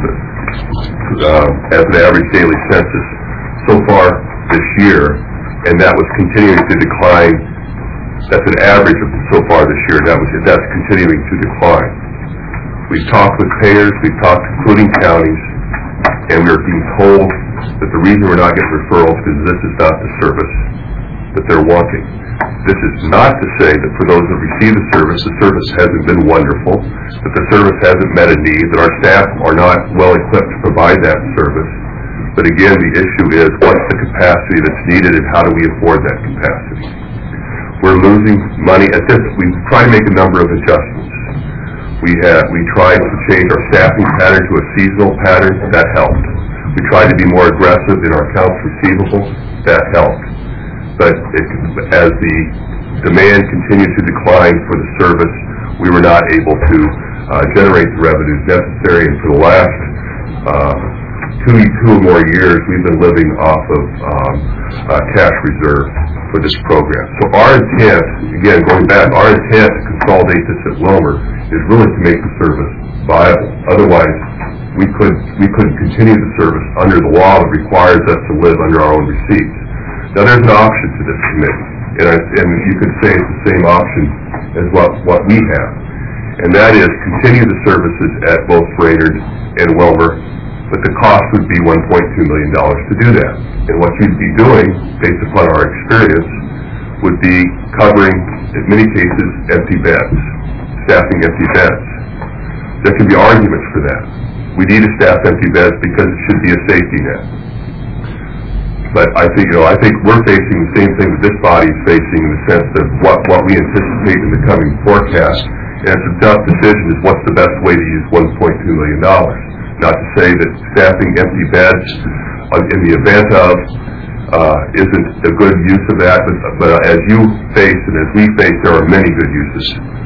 P: as an average daily census so far this year, and that was continuing to decline. That's an average of so far this year, and that's continuing to decline. We've talked with payers, we've talked including counties, and we're being told that the reason we're not getting referrals is this is not the service that they're wanting. This is not to say that for those that receive the service hasn't been wonderful, that the service hasn't met a need, that our staff are not well equipped to provide that service. But again, the issue is what's the capacity that's needed and how do we afford that capacity? We're losing money at this. We've tried to make a number of adjustments. We tried to change our staffing pattern to a seasonal pattern. That helped. We tried to be more aggressive in our accounts receivable. That helped. But as the demand continued to decline for the service, we were not able to generate the revenues necessary. And for the last two or more years, we've been living off of cash reserve for this program. So our intent, again, going back, our intent to consolidate this at Wilmer is really to make the service viable. Otherwise, we couldn't continue the service under the law that requires us to live under our own receipts. Now, there's an option to this committee, and you could say it's the same option as what we have, and that is continue the services at both Brainerd and Wilmer, but the cost would be $1.2 million to do that. And what you'd be doing, based upon our experience, would be covering, in many cases, empty beds, staffing empty beds. There can be arguments for that. We need to staff empty beds because it should be a safety net. But I think we're facing the same thing that this body is facing in the sense that what we anticipate in the coming forecast, and it's a tough decision, is what's the best way to use $1.2 million. Not to say that staffing empty beds in the event of isn't a good use of that, but as you face and as we face, there are many good uses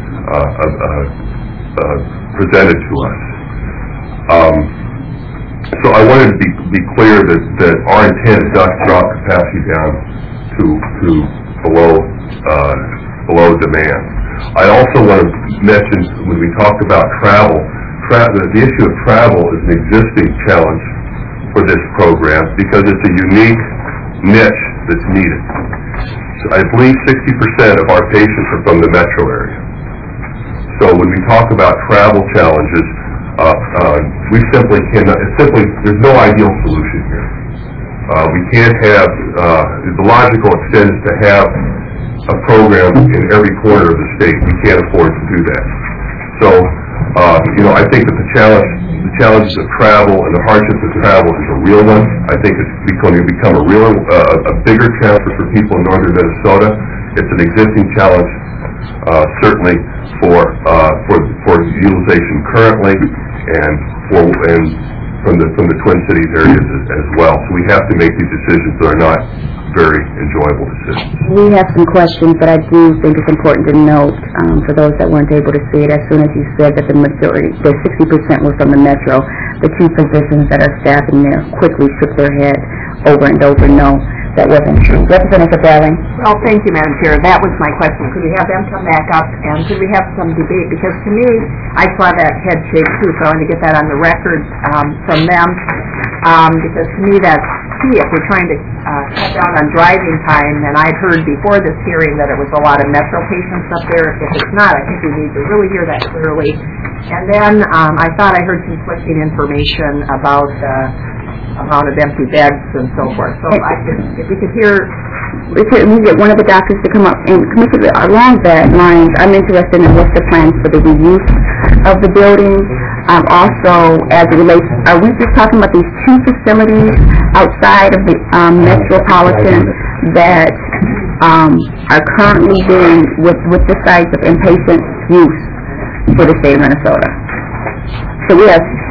P: presented to us. So I wanted to be clear that our intent is not to drop capacity down to below demand. I also want to mention, when we talk about travel, the issue of travel is an existing challenge for this program because it's a unique niche that's needed. So I believe 60% of our patients are from the metro area. So when we talk about travel challenges, we simply cannot, there's no ideal solution here. We can't have, the logical extent is to have a program in every corner of the state. We can't afford to do that. So, I think that the challenges of travel and the hardships of travel is a real one. I think it's going to become a bigger challenge for people in northern Minnesota. It's an existing challenge, certainly for utilization currently, and from the Twin Cities areas as well. So we have to make these decisions that are not very enjoyable decisions.
A: We have some questions, but I do think it's important to note, for those that weren't able to see it, as soon as you said that the majority, the 60% were from the metro, the two physicians that are staffing there quickly shook their head over and over, no, that wasn't true. Representative Belling?
E: Well, thank you, Madam Chair. That was my question. Could we have them come back up, and could we have some debate? Because to me, I saw that head shake too, so I want to get that on the record from them, because to me that's key. If we're trying to cut down on driving time, and I'd heard before this hearing that it was a lot of metro patients up there. If it's not, I think we need to really hear that clearly. And then I thought I heard conflicting information about amount of empty beds and so forth. So if we could hear...
A: We get one of the doctors to come up, and Commissioner, along that lines, I'm interested in what's the plans for the reuse of the building. Also, as it relates, are we just talking about these two facilities outside of the metropolitan that are currently being with the sites of inpatient use for the state of Minnesota? So we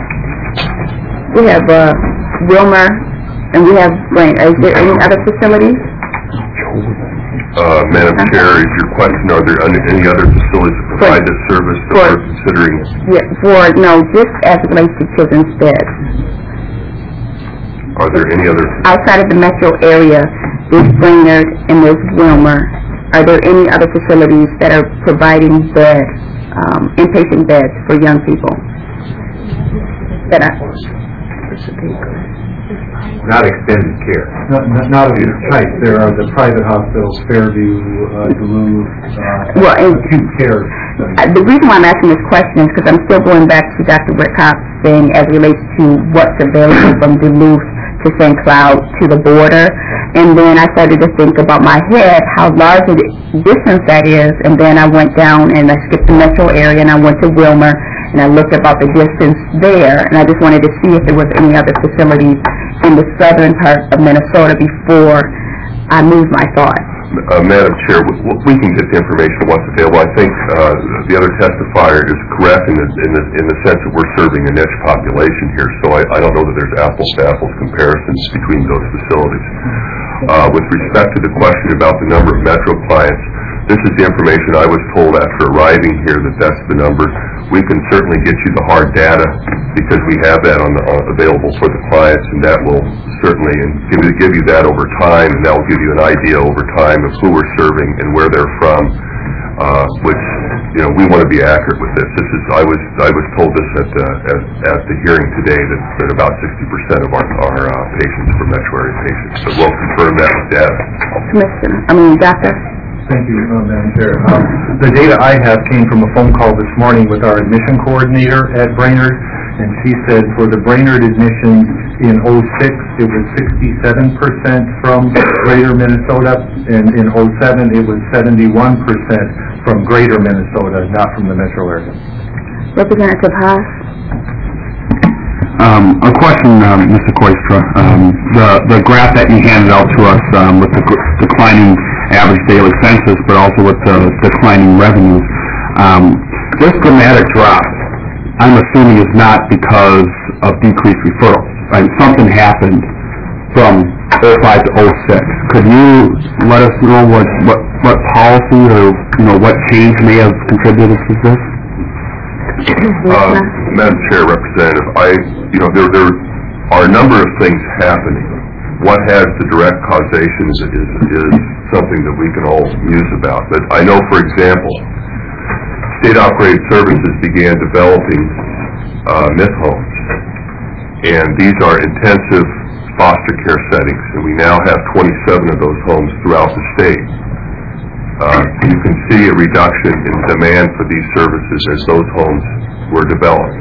A: have Wilmer, and we have Blaine. Is there any other facilities?
P: Madam Chair, is your question, are there any other facilities that provide this service that we're considering?
A: Yeah, just as it relates to children's beds.
P: Are there any other?
A: Outside of the metro area, there's Brainerd and there's Wilmer. Are there any other facilities that are providing beds, inpatient beds for young people?
J: Not extended care.
O: Not of your type. There are the private hospitals, Fairview, Duluth, acute care.
A: The reason why I'm asking this question is because I'm still going back to Dr. Whitcock's thing as it relates to what's available from Duluth to St. Cloud to the border. And then I started to think about my head, how large a distance that is. And then I went down and I skipped the metro area and I went to Wilmer and I looked about the distance there. And I just wanted to see if there was any other facilities in the southern part of Minnesota before I moved my thoughts.
P: Madam Chair, we can get the information once available. I think the other testifier is correct in the sense that we're serving a niche population here, so I don't know that there's apples-to-apples comparisons between those facilities. With respect to the question about the number of metro clients, this is the information I was told after arriving here that that's the number. We can certainly get you the hard data because we have that available for the clients, and that will certainly give you that over time, and that will give you an idea over time of who we're serving and where they're from. Which we want to be accurate with this. I was told this at the hearing today that about 60% of our patients are metro area patients. So we'll confirm that with data.
A: Doctor.
K: Thank you, Madam Chair. The data I have came from a phone call this morning with our admission coordinator at Brainerd, and she said for the Brainerd admissions in '06, it was 67% from Greater Minnesota, and in '07, it was 71% from Greater Minnesota, not from the metro area.
A: Representative Haas?
G: A question, Mr. Koistra. The graph that you handed out to us with the declining average daily census, but also with the declining revenues, this dramatic drop, I'm assuming, is not because of decreased referrals. Right? Something happened from '05 to '06. Could you let us know what policy or what change may have contributed to this?
P: Madam Chair, Representative, there are a number of things happening. What has the direct causation is something that we can all muse about. But I know, for example, state-operated services began developing MIF homes, and these are intensive foster care settings, and we now have 27 of those homes throughout the state. You can see a reduction in demand for these services as those homes were developed.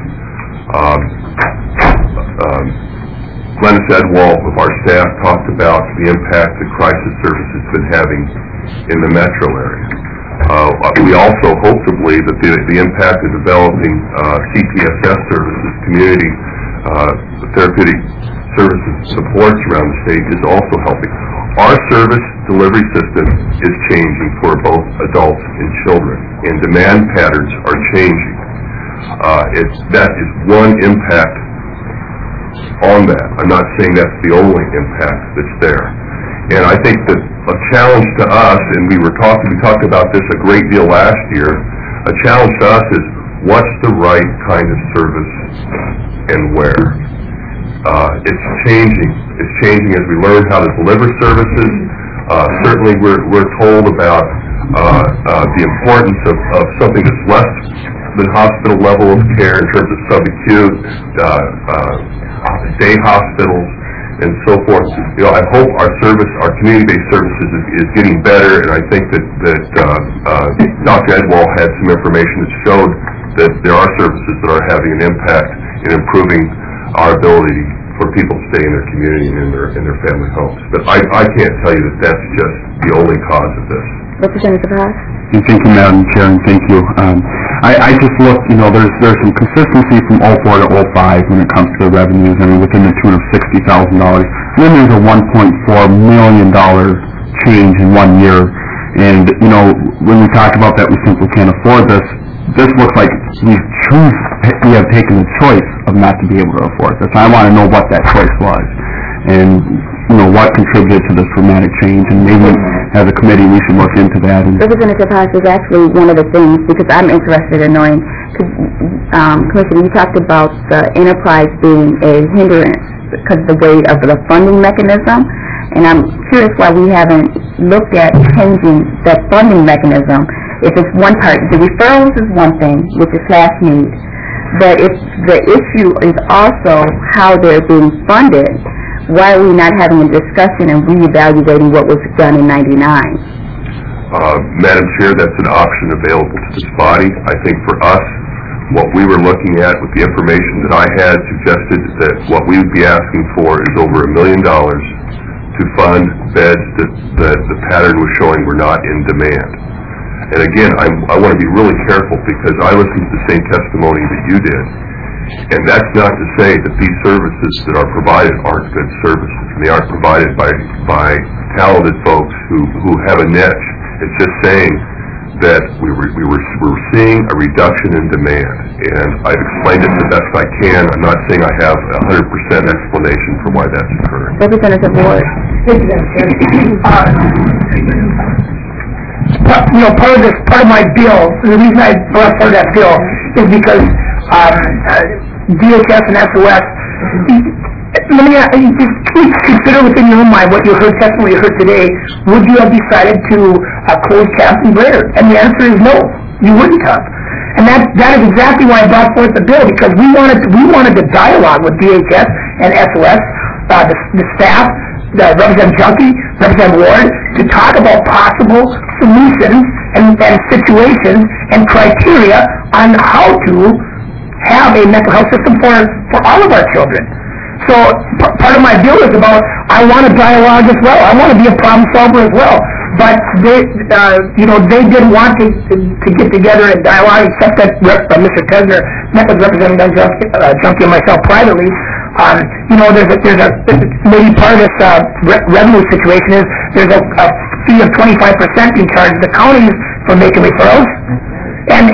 P: Glennis Edwall of our staff talked about the impact that crisis services has been having in the metro area. We also hope to believe that the impact of developing CPSS services, community therapeutic services supports around the state, is also helping. Our service delivery system is changing for both adults and children, and demand patterns are changing. That is one impact on that. I'm not saying that's the only impact that's there. And I think that a challenge to us, and we talked about this a great deal last year, a challenge to us is what's the right kind of service and where. It's changing. It's changing as we learn how to deliver services. Certainly we're told about the importance of something that's less than hospital level of care in terms of subacute, day hospitals, and so forth. I hope our community-based services is getting better, and I think that Dr. Edwall had some information that showed that there are services that are having an impact in improving our ability for people to stay in their community and in their family homes. But I can't tell you that that's just the only cause of this.
A: Representative Haas?
G: Thank you, Madam Chair, and thank you. I just looked, there's some consistency from '04 to '05 when it comes to the revenues, within the tune of $60,000. Then there's a $1.4 million change in 1 year. And, when we talk about that we simply can't afford this looks like we have taken the choice of not to be able to afford this. I want to know what that choice was, and what contributed to this dramatic change, and maybe as a committee we should look into that.
A: Representative Haas is actually one of the things, because I'm interested in knowing, Commissioner, you talked about the enterprise being a hindrance because of the weight of the funding mechanism, and I'm curious why we haven't looked at changing that funding mechanism. If it's one part, the referrals is one thing, which is class need, but if the issue is also how they're being funded, why are we not having a discussion and reevaluating what was done in '99?
P: Madam Chair, that's an option available to this body. I think for us, what we were looking at with the information that I had suggested that what we would be asking for is over $1 million to fund beds that the pattern was showing were not in demand. And again, I want to be really careful because I listened to the same testimony that you did. And that's not to say that these services that are provided aren't good services. And they aren't provided by talented folks who have a niche. It's just saying that we were seeing a reduction in demand. And I've explained it the best I can. I'm not saying I have a 100% explanation for why that's occurring.
A: Representative Ward.
I: Thank you, Madam Chair. Part of my bill, the reason I brought part of that bill is because DHS and SOS, let me please consider within your own mind what you heard, testimony you heard today. Would you have decided to close camps in Brainerd? And the answer is no, you wouldn't have. And that is exactly why I brought forth the bill, because we wanted the dialogue with DHS and SOS, the staff, Representative Junkie, Representative Ward, to talk about possible solutions and situations and criteria on how to have a mental health system for all of our children. So part of my bill is about, I want a dialogue as well. I want to be a problem solver as well. But they didn't want to get together and dialogue, except that Mr. Tesner met with Representative Junkie and myself privately. There's a maybe part of this revenue situation is there's a fee of 25% being charged the counties for making referrals, and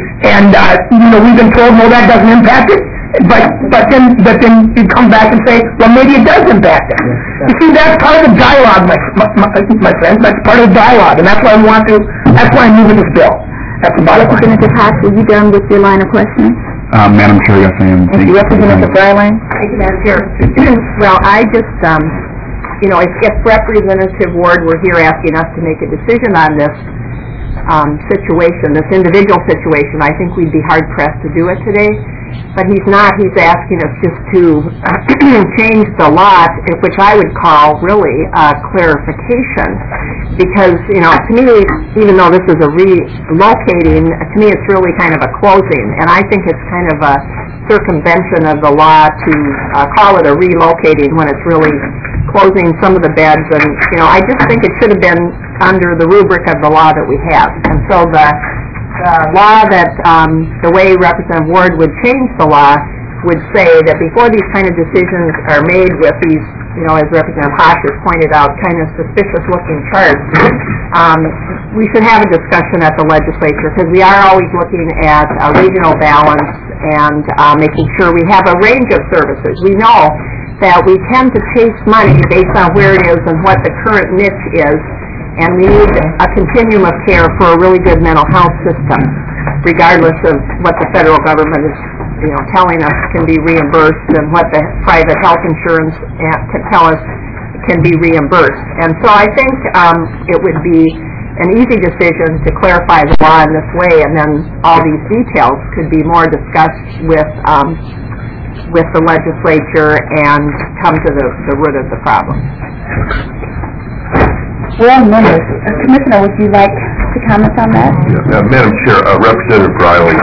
I: we've been told no, that doesn't impact it. But then you come back and say, well, maybe it does impact it. You see, that's part of the dialogue, my friends. That's part of the dialogue, and that's why that's why I'm moving this bill. That's about it.
A: Representative Hatch, were you done with your line of questioning?
G: Madam Chair, yes, I am.
A: Thank you. Representative Freiling?
E: Thank you, Madam Chair. Well, I just, if Representative Ward were here asking us to make a decision on this situation, this individual situation, I think we'd be hard-pressed to do it today. But he's not. He's asking us just to change the law, which I would call really clarification. Because, to me, even though this is a relocating, to me it's really kind of a closing. And I think it's kind of a circumvention of the law to call it a relocating when it's really closing some of the beds. And, I just think it should have been under the rubric of the law that we have. And so the law that, the way Representative Ward would change the law would say that before these kind of decisions are made with these, as Representative Hatch has pointed out, kind of suspicious-looking charts, we should have a discussion at the legislature, because we are always looking at a regional balance and making sure we have a range of services. We know that we tend to chase money based on where it is and what the current niche is, and we need a continuum of care for a really good mental health system, regardless of what the federal government is, telling us can be reimbursed and what the private health insurance can tell us can be reimbursed. And so I think it would be an easy decision to clarify the law in this way, and then all these details could be more discussed with the legislature and come to the root of the problem.
A: Well, members, Commissioner, would you like to comment on that?
P: Yeah, Madam Chair, Representative Riley,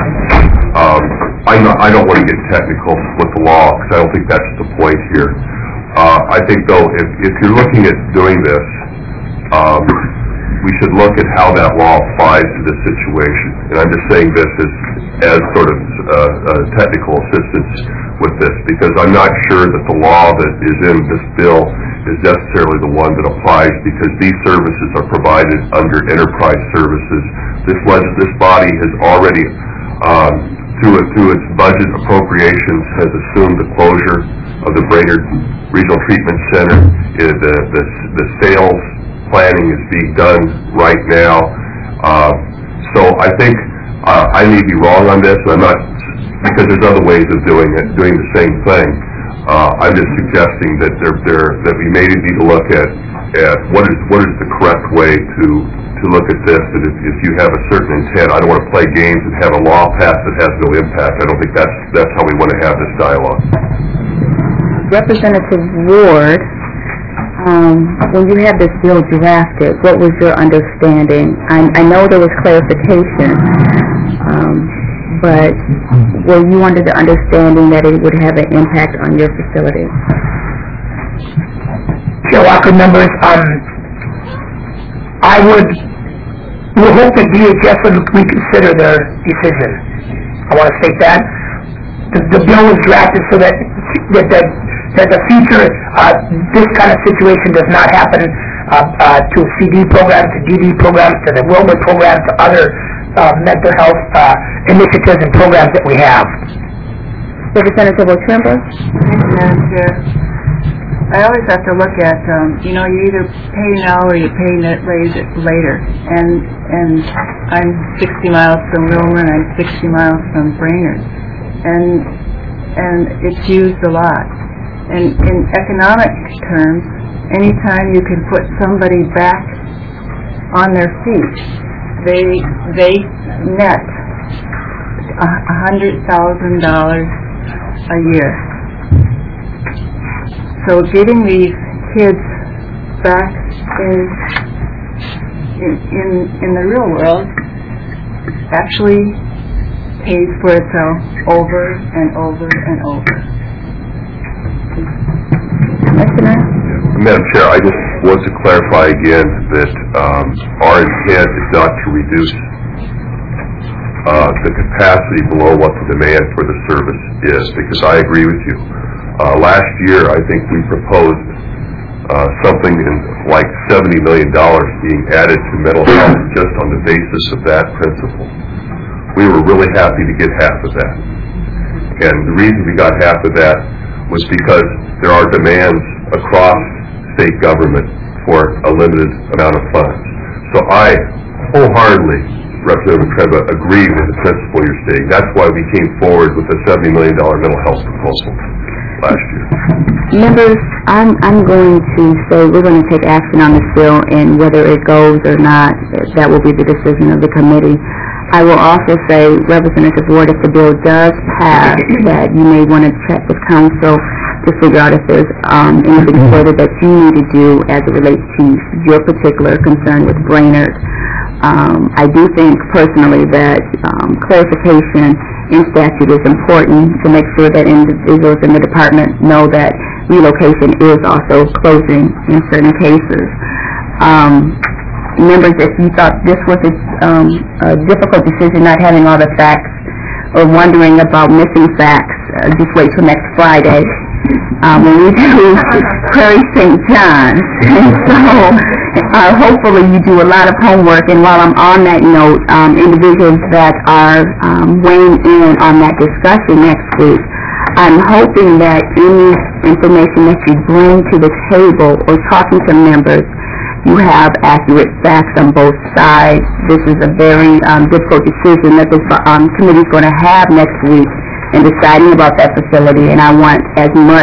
P: I don't want to get technical with the law, because I don't think that's the point here. I think, though, if you're looking at doing this, we should look at how that law applies to this situation. And I'm just saying this as sort of technical assistance with this, because I'm not sure that the law that is in this bill is necessarily the one that applies, because these services are provided under enterprise services. This body has already, through its budget appropriations, has assumed the closure of the Brainerd Regional Treatment Center. The sales planning is being done right now. So I think I may be wrong on this. I'm not, because there's other ways of doing the same thing. I'm just suggesting that that we may need to look at what is the correct way to look at this. And if you have a certain intent, I don't want to play games and have a law passed that has no impact. I don't think that's how we want to have this dialogue.
A: Representative Ward, when you had this bill drafted, what was your understanding? I know there was clarification, but were you under the understanding that it would have an impact on your facility?
I: Chair Walker, members, I would hope that DHS would reconsider their decision. I want to state that. The bill was drafted so that the future, this kind of situation does not happen to CD programs, to DD programs, to the Wilbur program, to other mental health initiatives and programs that we have.
A: Representative O'Trimber?
Q: Thank you, Madam Chair. I always have to look at, you either pay now or you pay later. And I'm 60 miles from Wilmer and I'm 60 miles from Brainerd. And it's used a lot. And in economic terms, anytime you can put somebody back on their feet, they net $100,000 a year. So getting these kids back in the real world actually pays for itself over and over and over.
P: Madam Chair, I just want to clarify again that our intent is not to reduce the capacity below what the demand for the service is, because I agree with you. Last year, I think we proposed something in like $70 million being added to mental health just on the basis of that principle. We were really happy to get half of that. And the reason we got half of that was because there are demands across state government for a limited amount of funds. So I wholeheartedly, Representative Treva, agree with the principle you're stating. That's why we came forward with a $70 million mental health proposal last year.
A: Members, I'm going to say we're going to take action on this bill, and whether it goes or not, that will be the decision of the committee. I will also say, Representative Ward, if the bill does pass, that you may want to check with council to figure out if there's anything further that you need to do as it relates to your particular concern with Brainerd. I do think personally that clarification in statute is important to make sure that individuals in the department know that relocation is also closing in certain cases. Members, if you thought this was a difficult decision, not having all the facts, or wondering about missing facts, just wait till next Friday when we do Prairie St. John's. And so hopefully you do a lot of homework, and while I'm on that note, individuals that are weighing in on that discussion next week, I'm hoping that any information that you bring to the table or talking to members, you have accurate facts on both sides. This is a very difficult decision that this committee is going to have next week in deciding about that facility, and I want as much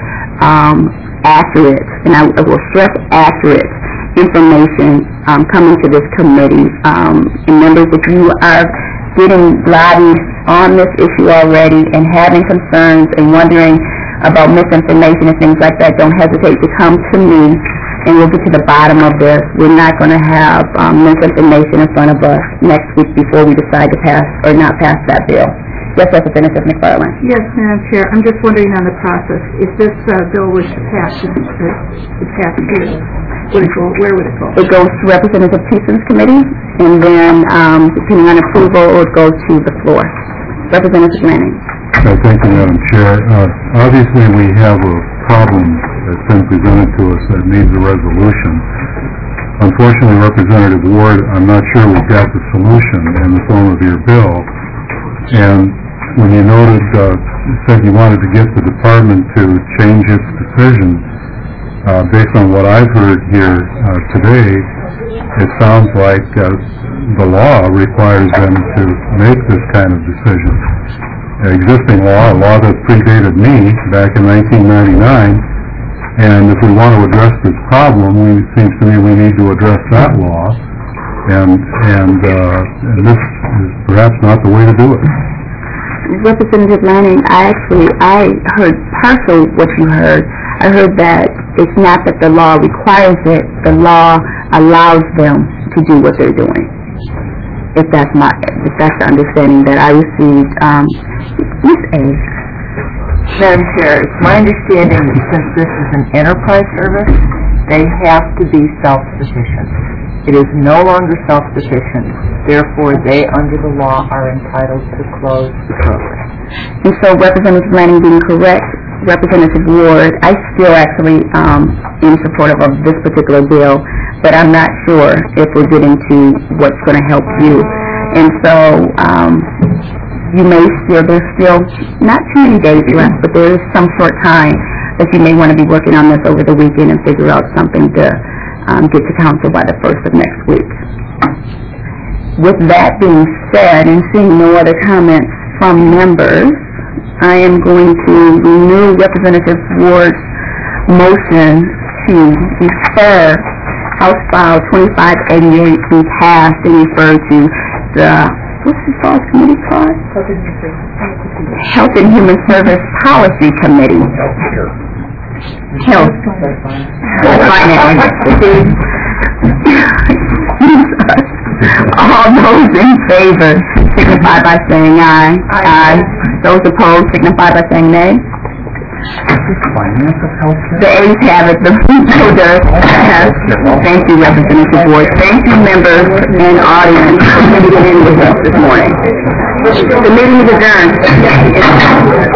A: accurate, and I will stress accurate, information coming to this committee. And members, if you are getting lobbied on this issue already and having concerns and wondering about misinformation and things like that, don't hesitate to come to me, and we'll get to the bottom of this. We're not going to have misinformation in front of us next week before we decide to pass or not pass that bill. Yes, Representative McFarland.
D: Yes, Madam Chair. I'm just wondering on the process. If this bill was to pass, here, where would it go?
A: It goes to Representative Thiessen's committee, and then, depending on approval, it would go to the floor. Representative Lanning.
O: Thank you, Madam Chair. Obviously, we have a problem that's been presented to us that needs a resolution. Unfortunately, Representative Ward, I'm not sure we've got the solution in the form of your bill. And when you noted, said you wanted to get the department to change its decision, based on what I've heard here today, it sounds like the law requires them to make this kind of decision. Existing law, a law that predated me back in 1999, and if we want to address this problem, it seems to me we need to address that law, and this is perhaps not the way to do it.
A: Representative Lanning, I heard partial what you heard. I heard that it's not that the law requires it, the law allows them to do what they're doing. If that's the understanding that I received. Ms. A.
E: Madam Chair, it's my understanding that since this is an enterprise service, they have to be self-sufficient. It is no longer self-sufficient. Therefore, they, under the law, are entitled to close the program.
A: And so, Representative Lanning being correct, Representative Ward, I still actually in support of this particular bill, but I'm not sure if we're getting to what's going to help you. And so, you may there's still not too many days left, but there is some short time that you may want to be working on this over the weekend and figure out something to get to council by the 1st of next week. With that being said, and seeing no other comments from members, I am going to renew Representative Ward's motion to refer House File 2588 be passed and refer to the, what's the committee called? Health and Human Service Policy Committee. Health. All those in favor signify by saying aye. Aye. Those opposed signify by saying nay. The ayes have it, the veto does pass. Thank you, Representative Boyd. Thank you, members and audience, for tuning in with us this morning. The meeting is adjourned.